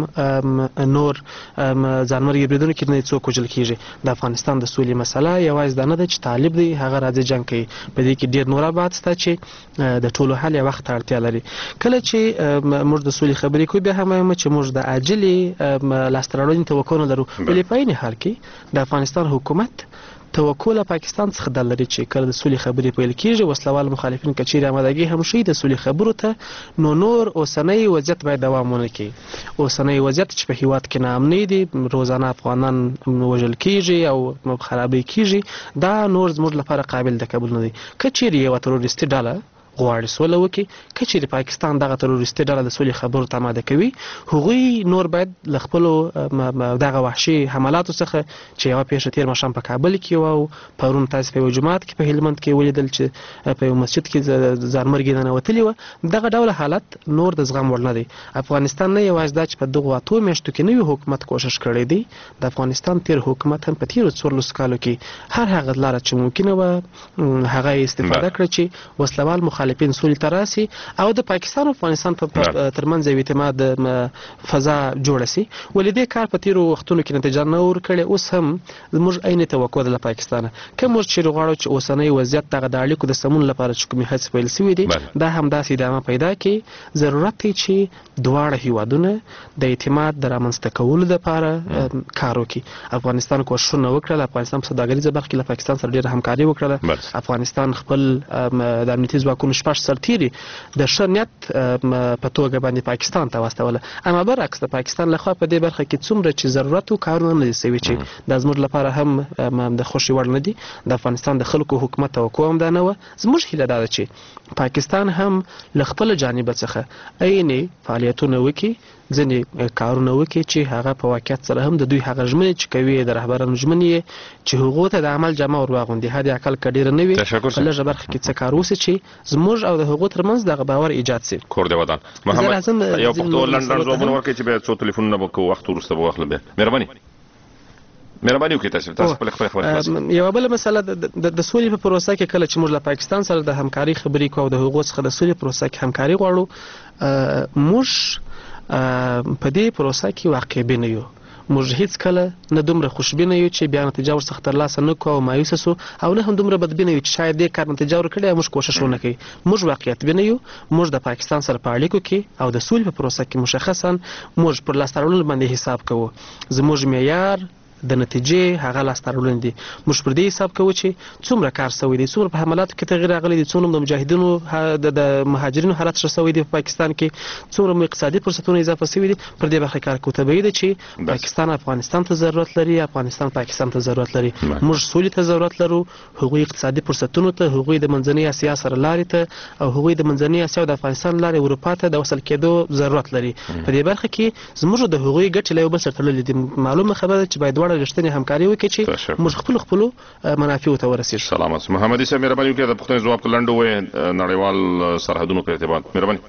نور ځانمرګي بریدونکي نه څوک وژل کیږي. د افغانستان د سولې مسله یوازې دا نه ده چې طالب دی هغه راځي جنګ کوي. په دې کې ډېر نور ابعاد شته چې د ټولو حل یې وخت ته اړتیا لري. کله چې موږ د سولې خبرې کوو بیا هم وایم چې موږ د عاجلې لاسته راوړنې توقع نه لرو، ولې په عین حال کې د افغانستان حکومت توقع له پاکستان څخه دا لري چې کله د سولې خبرې پیل کیږي وسلوال مخالفین که چیرې آمادګي هم شي د سولې خبرو ته، نو نور اوسنی وضعیت باید دوام ونه کړي. اوسنی وضعیت چې په هیواد کې ناامني دي، روزانه افغانان وژل کیږي او خرابې کیږي، دا نور زموږ لپاره قابل د قبول نه دي. که چیرې یوه تروریستي ډله غواړي سوله وکړي، که چیرې پاکستان دغه تروریستي ډله د سولې خبرو ته آماده کوي، هغوی نور باید له خپلو دغه وحشي حملاتو څخه چې یوه پیښه تېر ماښام په کابل کې وه او پرون تاسې په یوه جومات کې په هلمند کې ولیدل چې په یو مسجد کې ځانمرګي ننوتلي وه، دغه ډول حالت نور د زغم وړ نه دی. افغانستان نه یوازې دا چې په دغو اتو میاشتو کې نوي حکومت کوشش کړی دی، د افغانستان تېر حکومت هم په تېرو څوارلسو کالو کې هر هغه لاره چې ممکنه وه هغه یې استفاده کړه چې وسلوال مخالفین سولې ته راسي او د پاکستان او افغانستان په ترمنځ یو اعتماد فضا جوړه سي. ولې دې کار په تېرو وختونو کې نتیجه نه ورکړې، اوس هم زموږ عین توقع ده له پاکستانه. که موږ چیرې غواړو چې اوسنی وضعیت دغه د اړیکو د سمون لپاره چې کومې هڅې پیل سوي دي دا همداسې ادامه پیدا کړي، ضرورت دی چې دواړه هیوادونه د اعتماد د رامنځته کولو دپاره کار وکړي. افغانستان کوښښونه وکړل، افغانستان په سوداګریزه برخه کې له پاکستان سره ډېره همکاري وکړله. افغانستان خپل د امنیتي ځواکونو شپږ سرتیري د ښه نیت په توګه باندې پاکستان ته واستوله، اما برعکس د پاکستان لخوا په دې برخه کې څومره چې ضرورت و کارونه نه دي سوي چې دا زموږ لپاره هم د خوښې وړ نه دي. د افغانستان د خلکو حکومت توقع هم دا نه وه. زموږ هیله دا ده چې پاکستان هم له خپله جانبه څخه عینې فعالیتونه وکړي، ځینې کارونه وکړي چې هغه په واقعیت سره هم د دوی هغه ژمنې چې کوي د رهبرانو ژمنې چې هغو ته د عمل جامه ور واغوندي، حد اقل که ډېره نه وي په لږه برخه کې څه کار وسي چې زموږ او د هغو ترمنځ دغه باور ایجاد سي. کور دې ودان. محمد یو پښتو لنډ لنډ ځوابونه ورکړئ چې بیا څو تلیفونونه به کوو، وخت وروسته به واخلو. بیا مهرباني مهرباني وکړئ تاسو تاسو خپل خبرې خلاص. یوه بله مسله د سولې په پروسه کې کله چې موږ له پاکستان سره د همکاري خبرې کوو او د هغو څخه د سولې پروسه کې همکاري غواړو، موږ په دې پروسه کې واقعبین یو. موږ هیڅ کله نه دومره خوشبینه یو چې بیا نتیجه ورڅخه ترلاسه نه کړو او مایوسه سو، او نه هم دومره بدبینه یو چې شاید دې کار نتیجه ورکړي او موږ کوښښ ونه کوي. موږ واقعیت بینه یو. موږ د پاکستان سره په اړیکو کې او د سولې په پروسه کې مشخصا موږ پر لاسته راوړلو باندې حساب کوو. زموږ معیار د نتیجې هغه لاسته راوړل دي. موږ پر دې حساب کوو چې څومره کار سوی دی، څومره په حملاتو کې تغییر راغلی دی، څومره د مجاهدینو د مهاجرینو حالت ښه سوی دی په پاکستان کې، څومره مو اقتصادي فرصتونه اضافه سوي دي. پر دې برخه کار کوو. طبیعي ده چې پاکستان افغانستان ته ضرورت لري، افغانستان پاکستان ته ضرورت لري. موږ سولې ته ضرورت لرو، هغوی اقتصادي فرصتونو ته، هغوی د منځنۍ اسیا سره لارې ته او هغوی د منځنۍ اسیا او د افغانستان لارې اروپا ته د وصل کېدو ضرورت لري. په دې برخه کې زموږ د هغوی ګټې له یو بل سره تړلې دي. معلومه خبره ده چې باید دواړه رښتینې همکاري وکړي چې موږ خپل خپلو منافعو ته ورسېږو. سلامت. محمد صاحب مهرباني وکړئ د پوښتنې ځواب په لنډو ووایئ نړیوال سرحدونو په ارتباط. مهرباني.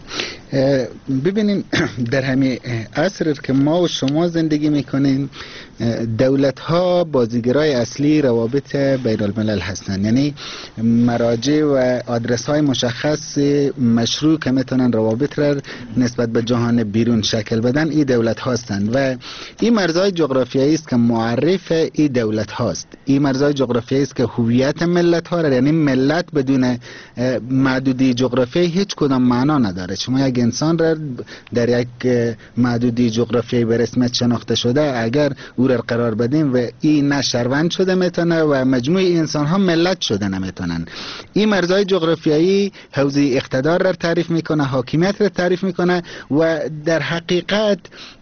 ببینیم در همین عصر که ما و شما زندگی میکنیم دولت ها بازیگرای اصلی روابط بین الملل هستند، یعنی مراجع و آدرس های مشخص مشروع که میتونن روابط را نسبت به جهان بیرون شکل بدن این دولت هستند و این مرزهای جغرافیایی است که معرف این دولت هاست. این مرزهای جغرافیایی است که هویت ملت ها را، یعنی ملت بدون محدودی جغرافیایی هیچ کدام معنا نداره. شما یک انسان را در یک محدودی جغرافیایی به رسمیت شناخته شده اگر او را قرار بدیم و این نه شهروند شده میتونه و مجموع انسان ها ملت شده نمیتونن. این مرزهای جغرافیایی حوزه اقتدار را تعریف میکنه، حاکمیت را تعریف میکنه و در حقیقت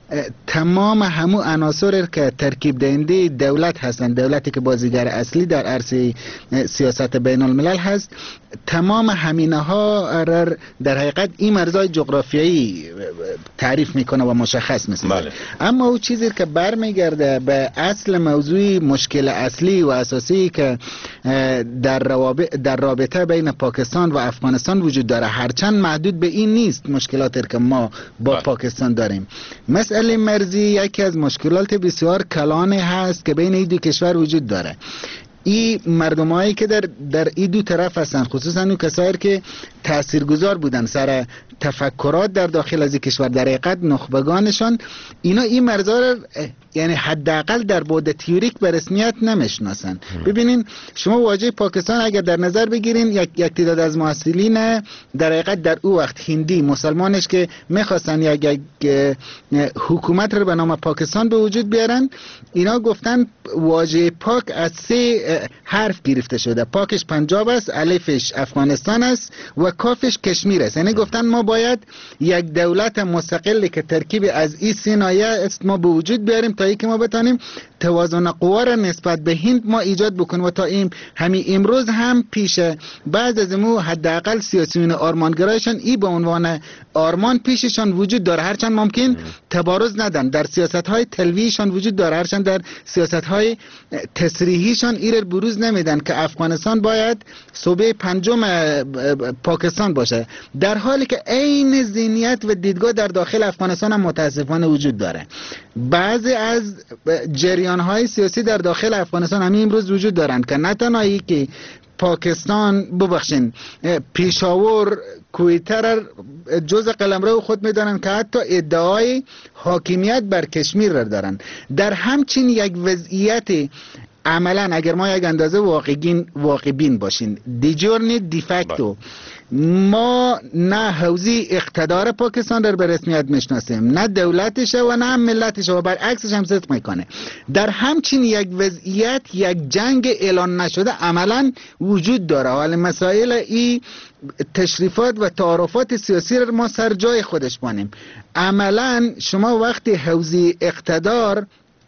تمام همو عناصر که ترکیب دهنده دولت هستند، دولتی که بازیگر اصلی در عرصه سیاست بین الملل هست، تمام همینه ها را در حقیقت این مرزهای جغرافیایی تعریف میکنه و مشخص میسازه. بله. اما او چیزی که برمیگرده به اصل موضوع مشکل اصلی و اساسی که در رابطه در رابطه بین پاکستان و افغانستان وجود داره، هرچند محدود به این نیست مشکلاتی که ما با بله. پاکستان داریم. مسئله مرزی یکی از مشکلات بسیار کلان هست که بین این دو کشور وجود داره. این مردمایی که در در این دو طرف هستن، خصوصا اون کسایی که تاثیرگذار بودن سر تفکرات در داخل از این کشور، در حقیقت نخبگانشان، اینا این مرزها را یعنی حداقل در بعد تئوریک به رسمیت نمیشناسن. ببینین شما واژه پاکستان اگر در نظر بگیرین، یک یک تعداد از محصلین در حقیقت در او وقت هندی مسلمانش که میخواستن یک یک حکومت رو به نام پاکستان به وجود بیارن، اینا گفتن واژه پاک از سه حرف گرفته شده. پاکش پنجاب است، الفش افغانستان است و کافش کشمیر است. یعنی گفتن ما باید یک دولت مستقلی که ترکیب از این سه ناحیه است ما به وجود بیاریم تا اینکه ما بتانیم توازن قوا را نسبت به هند ما ایجاد بکنیم و تا این همین امروز هم پیش بعض از مو حداقل سیاسیون آرمانگرایشان ای به عنوان آرمان پیششان وجود داره، هرچند ممکن تبارز ندن. در سیاست های تلویحشان وجود داره، هرچند در سیاست های تصریحیشان ایر بروز نمیدن که افغانستان باید صوبه پنجم پاکستان باشه، در حالی که عین ذهنیت و دیدگاه در داخل افغانستان هم متاسفانه وجود داره. بعضی از جریان های سیاسی در داخل افغانستان همین امروز وجود دارند که نه تنهایی که پاکستان ببخشین پیشاور کویتر جز قلمرو خود میدانند که حتی ادعای حاکمیت بر کشمیر را دارند. در همچین یک وضعیت عملا اگر ما یک اندازه واقعین واقعبین باشین، دیجورنی دیفکتو ما نه حوزه اقتدار پاکستان را به رسمیت میشناسیم، نه دولتشه و نه هم ملتشه و برعکسش هم صدق میکنه. در همچین یک وضعیت یک جنگ اعلان نشده عملا وجود داره. حال مسائل ای تشریفات و تعارفات سیاسی را ما سر جای خودش بانیم. عملا شما وقتی حوزه اقتدار،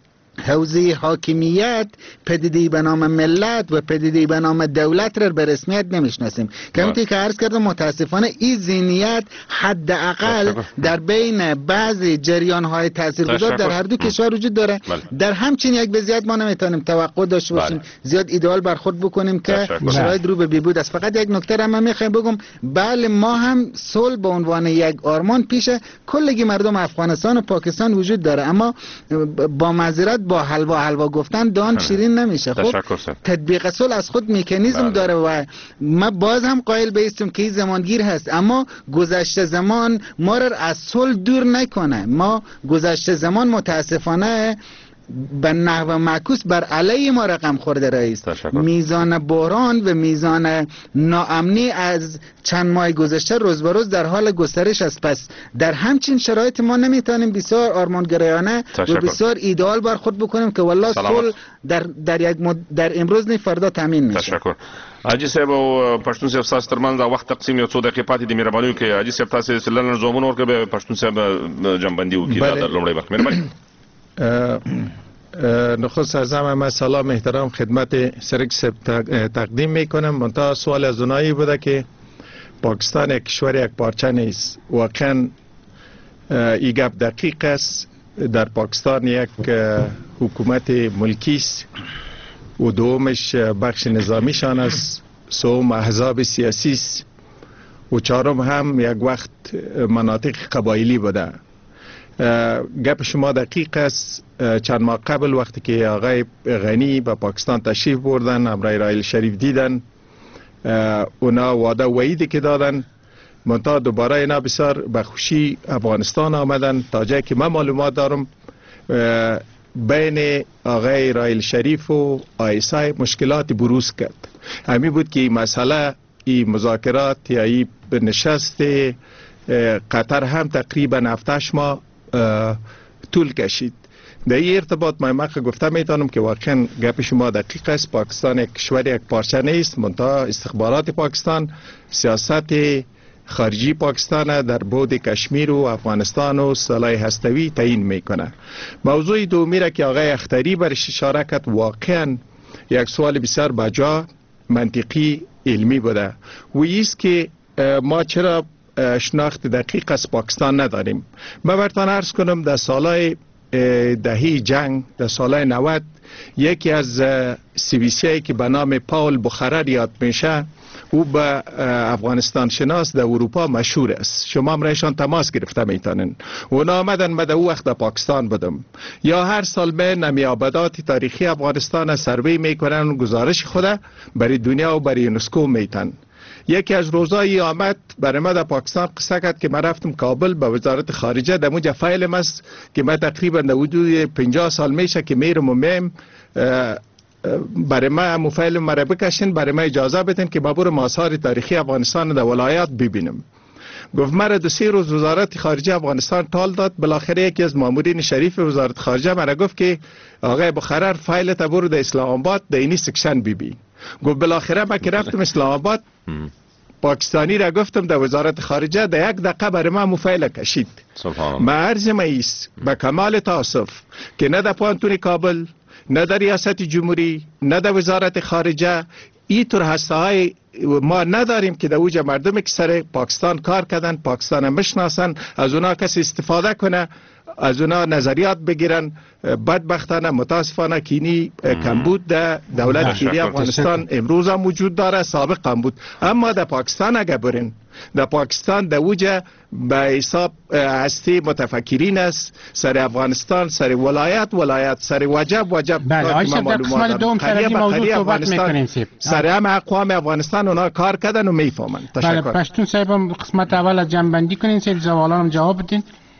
حوزه حاکمیت، پدیده به نام ملت و پدیده به نام دولت را به رسمیت نمیشناسیم. که همونطور که عرض کردم متاسفانه این ذهنیت حداقل در بین بعضی جریان های تاثیرگذار در هر دو کشور وجود داره. بله. در همچین یک وضعیت ما نمیتونیم توقع داشته باشیم بله. زیاد ایدئال برخورد بکنیم که شرایط رو به بیبود است. فقط یک نکته را من میخوایم بگم، بله ما هم صلح به عنوان یک آرمان پیش کلگی مردم افغانستان و پاکستان وجود داره، اما با معذرت با حلوا حلوا گفتن دان شیرین نمیشه. خب تطبیق صلح از خود مکانیزم داره و ما باز هم قائل به استم که این زمانگیر هست، اما گذشته زمان ما را از صلح دور نکنه. ما گذشته زمان متاسفانه به نحو معکوس بر علیه ما رقم خورده رئیس. میزان بحران و میزان ناامنی از چند ماه گذشته روز به روز در حال گسترش است. پس در همچین شرایط ما نمیتونیم بسیار آرمانگرایانه و بسیار ایدئال برخورد بکنیم که والله صلح در در یک مد... در امروز نه فردا تامین میشه. تشکر. حاجی صاحب او پښتون صاحب تاسو ترمنځ وخت تقسیم یو څو دقیقې پاتې دي، مهرباني وکړئ حاجی صاحب تاسو سلنه زومون ورکړئ به پښتون صاحب جنبندي وکړي دا لومړی وخت. مهرباني. نخست از همه من سلام احترام خدمت سرک صاحب تقدیم میکنم. منتها سوال از اونایی بوده که پاکستان یک کشور یک پارچه نیست. واقعا این گپ دقیق است. در پاکستان یک حکومت ملکی است و دومش بخش نظامیشان است، سوم احزاب سیاسی است و چهارم هم یک وقت مناطق قبایلی بوده. گپ شما دقیق است. چند ماه قبل وقتی که آقای غنی به پاکستان تشریف بردن، امرای رایل شریف دیدن، اونا وعده وعیدی که دادن، منتها دوباره اینا بسیار به خوشی افغانستان آمدن. تا جایی که من معلومات دارم بین آقای رایل شریف و آیسای مشکلات بروز کرد. همین بود که این مسئله، این مذاکرات یا این نشست قطر هم تقریبا هفتش ماه طول کشید. در این ارتباط من مخ گفته میتونم که واقعا گپ شما دقیق است. پاکستان یک کشور یک پارچه نیست، منتها استخبارات پاکستان سیاست خارجی پاکستان در بود کشمیر و افغانستان و سلاح هستوی تعیین میکنه. موضوع دومی را که آقای اختری برش اشاره کرد واقعا یک سوال بسیار بجا، منطقی، علمی بوده و ایست که ما چرا شناخت دقیق از پاکستان نداریم. من برتان عرض کنم در سالهای دهی جنگ، در سالهای نود، یکی از سیویسی که به نام پاول بخارر یاد میشه، او به افغانستان شناس در اروپا مشهور است. شما هم رایشان تماس گرفته میتونن. اونا آمدن، من در او وقت در پاکستان بودم. یا هر سال به نمیابدات تاریخی افغانستان سروی میکنن و گزارش خود برای دنیا و برای یونسکو میتن. یکی از روزایی آمد برای ما در پاکستان قصه کرد که من رفتم کابل به وزارت خارجه، در موجه فایلم است که من تقریبا در حدود پنجاه سال میشه که میرم و میم، برای ما مفایل مرا بکشین، برای ما اجازه بدین که بابور آثار تاریخی افغانستان در ولایات ببینم. گفت مرا دو سه روز وزارت خارجه افغانستان تال داد. بالاخره یکی از مامورین شریف وزارت خارجه مرا گفت که آقای بخارر فایل تا برو در اسلام آباد در اینی سکشن ببین. گفت بالاخره من که رفتم اسلام آباد، پاکستانی را گفتم در وزارت خارجه، در یک دقیقه برای ما مفایل کشید. ما عرض ما ایست به کمال تاسف که نه در پانتون کابل، نه در ریاست جمهوری، نه در وزارت خارجه این طور هسته های ما نداریم که در اوج مردم که سر پاکستان کار کردن، پاکستان بشناسن، از اونا کسی استفاده کنه، از اونا نظریات بگیرن. بدبختانه متاسفانه کینی کمبود در دولت کینی افغانستان امروز هم وجود داره، سابق هم بود. اما در پاکستان اگر برین، در پاکستان در اوج به حساب هستی متفکرین است، سر افغانستان، سر ولایت ولایت، سر وجب وجب. بله آیشه در قسمت دوم سر این موضوع صحبت میکنیم. سر هم اقوام افغانستان اونا کار کردن و میفهمن. بله پشتون صاحب هم قسمت اول از جنبندی کنین، سیب زوالان هم جواب بدین.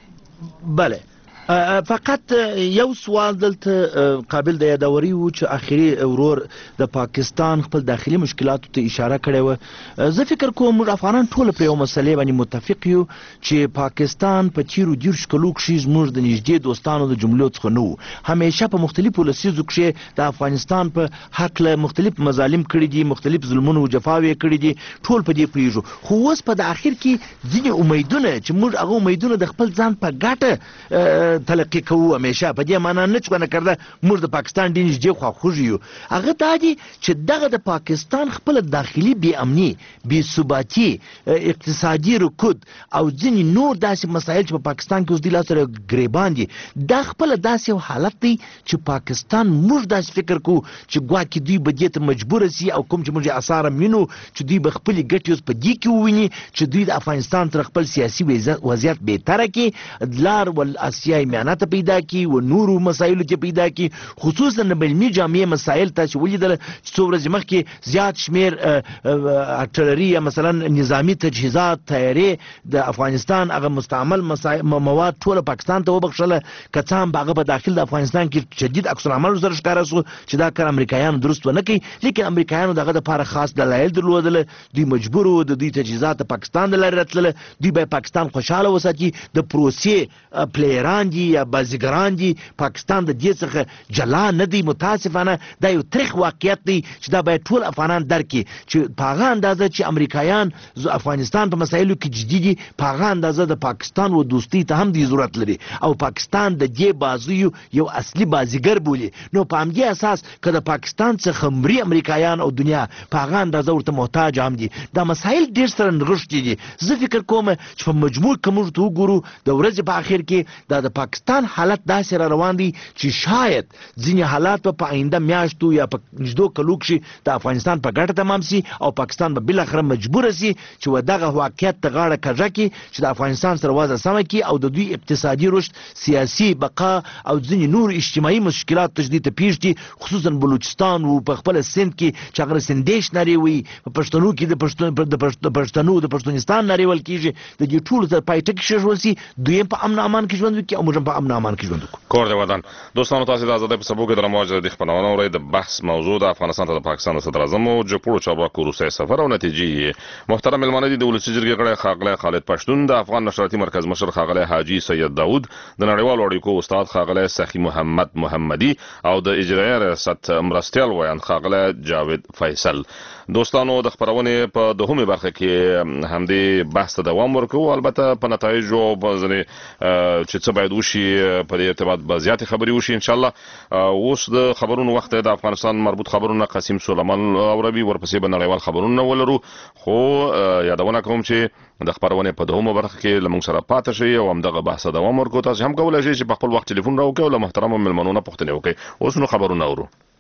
بله فقط یو سوال دلته قابل د یادوري و چې اخیری ورور د پاکستان خپل داخلي مشکلاتو ته اشاره کړې و. زه فکر کوم موږ افغانان ټول په یو مسلې باندې متفق یو چې پاکستان په تیرو دیرش کلو کښې زموږ د نږدې دوستانو د جملو څخه نه و. همیشه په مختلفو لسیزو کښې د افغانستان په هکله مختلف مظالم کړي دي، مختلف ظلمونه و جفاوې کړي دي، ټول په دې پوهېږو. خو اوس په د اخر کې ځینې امیدونه چې موږ هغه امیدونه د خپل ځان په ګټه تلقی کوو، همیشه په دې معنا نه چې ونه کرده موږ د پاکستان ډېر نږدې خواخوږي یو. هغه دا دي چې دغه د پاکستان خپله داخلي بې امني، بې ثباتي، اقتصادي رکود او ځینې نور داسې مسایل چې په پاکستان کې اوس دوی لا سره ګریبان دي، دا خپله داسې یو حالت دی چې پاکستان موږ داسې فکر کوو چې ګواکې دوی به دې ته مجبوره سي او کوم چې موږ یې اثار هم وینو چې دوی به خپلې ګټې اوس په دې کې وویني چې دوی د افغانستان سره خپل سیاسي وضعیت بهتره کړي، لار والاسیای میانه ته پیدا کړي و نورو مسایلو کې پیدا کړي، خصوصا د علمي جامعې مسایل تاسې ولیدله چې څو ورځې مخکې زیات شمېر ارټلري یا مثلا نظامي تجهیزات، تیارې د افغانستان هغه مستعمل مواد ټوله پاکستان ته وبخښله، که څه هم هغه په داخل د افغانستان کې شدید عکس العمل سره ښکاره سو چې دا کار امریکایانو درست ونه کوي، لیکن امریکایانو دغه دپاره خاص دلایل درلودله، دوی مجبور وو د دوی تجهیزات د پاکستان د لارې راتلله، دوی باید پاکستان خوشحاله وساتي، د پروسې پلیران دي یا بازیګران دي، پاکستان د دې څخه جلا نه دی. متاسفانه دا یو تریخ واقعیت دی چې دا باید ټول افغانان درک کړي چې په هغه اندازه چې امریکایان افغانستان په مسایلو کې جدي دي، په هغه اندازه د پاکستان و دوستۍ ته هم دوی ضرورت لري او پاکستان د دې بازیو یو اصلي بازیګر بولي. نو په همدې اساس که د پاکستان څخه مري امریکایان او دنیا په هغه اندازه ورته محتاج هم دي. دا مسایل ډېر سره نغښتي دي. زه فکر کوم چې په مجموع که موږ ته وګورو د ورځې په اخر کې دا د پاکستان حالت داسې را روان دي چې شاید ځینې حالات په آینده میاشتو یا په نږدې کلو کې د افغانستان په ګټه تمام سي او پاکستان به بالاخره مجبور سي چې ودغه واقعیت ته غاړه کږه کړي چې د افغانستان سره وضع سمه کړي او د دوی اقتصادي رشد سیاسي بقا او ځینې نور اجتماعي مشکلات تجدید ته پیښ دي خصوصا بلوچستان او په خپل سند کې چې هغه سندیش نری وي په پښتنو کې د پښتون د پښتنو د پښتونستان نری ول کېږي د دې ټول تر پای ټک شول سي دوی په امن امان کې ژوند وکړي او موږ په امن امان کې ژوند وکړو. کور د ودان دوستانو تاسو د آزادۍ په سبو کې د رموج د خبرونه اورئ د بحث موضوع د افغانستان ته د پاکستان صدر اعظم او جپوړو چارواکو روسي سفر او نتیجې محترم ملمانه دي د ولسی جرګې غړي خاغله خالد پښتون د افغان نشراتي مرکز مشر خاغله حاجی سید داوود د نړیوالو اړیکو استاد خاغله سخی محمد محمدي او د اجرایي ریاست مرستیال ویان خاغله جاوید فیصل. دوستانو د خبرونه په دوهمه برخه کې همدې بحث ته دوام ورکوو البته په نتایجو په ځنې چې څه باید وشي په دې ارتباط به زیاتې خبرې وشي ان شاء الله. اوس د خبرونو وخت د افغانستان مربوط خبرونه قاسم سلیمان اوروي ورپسې به نړیوال خبرونه ولرو خو یادونه کوم چې د خبرونه په دوهمه برخه کې لمون سره پاتې شي او همدغه بحث دوام ورکوو. تاسو هم کولای شئ چې په خپل وخت ټلیفون راوکړئ او له محترم ملمنونو پوښتنه وکړئ. اوس نو خبرونه اورو.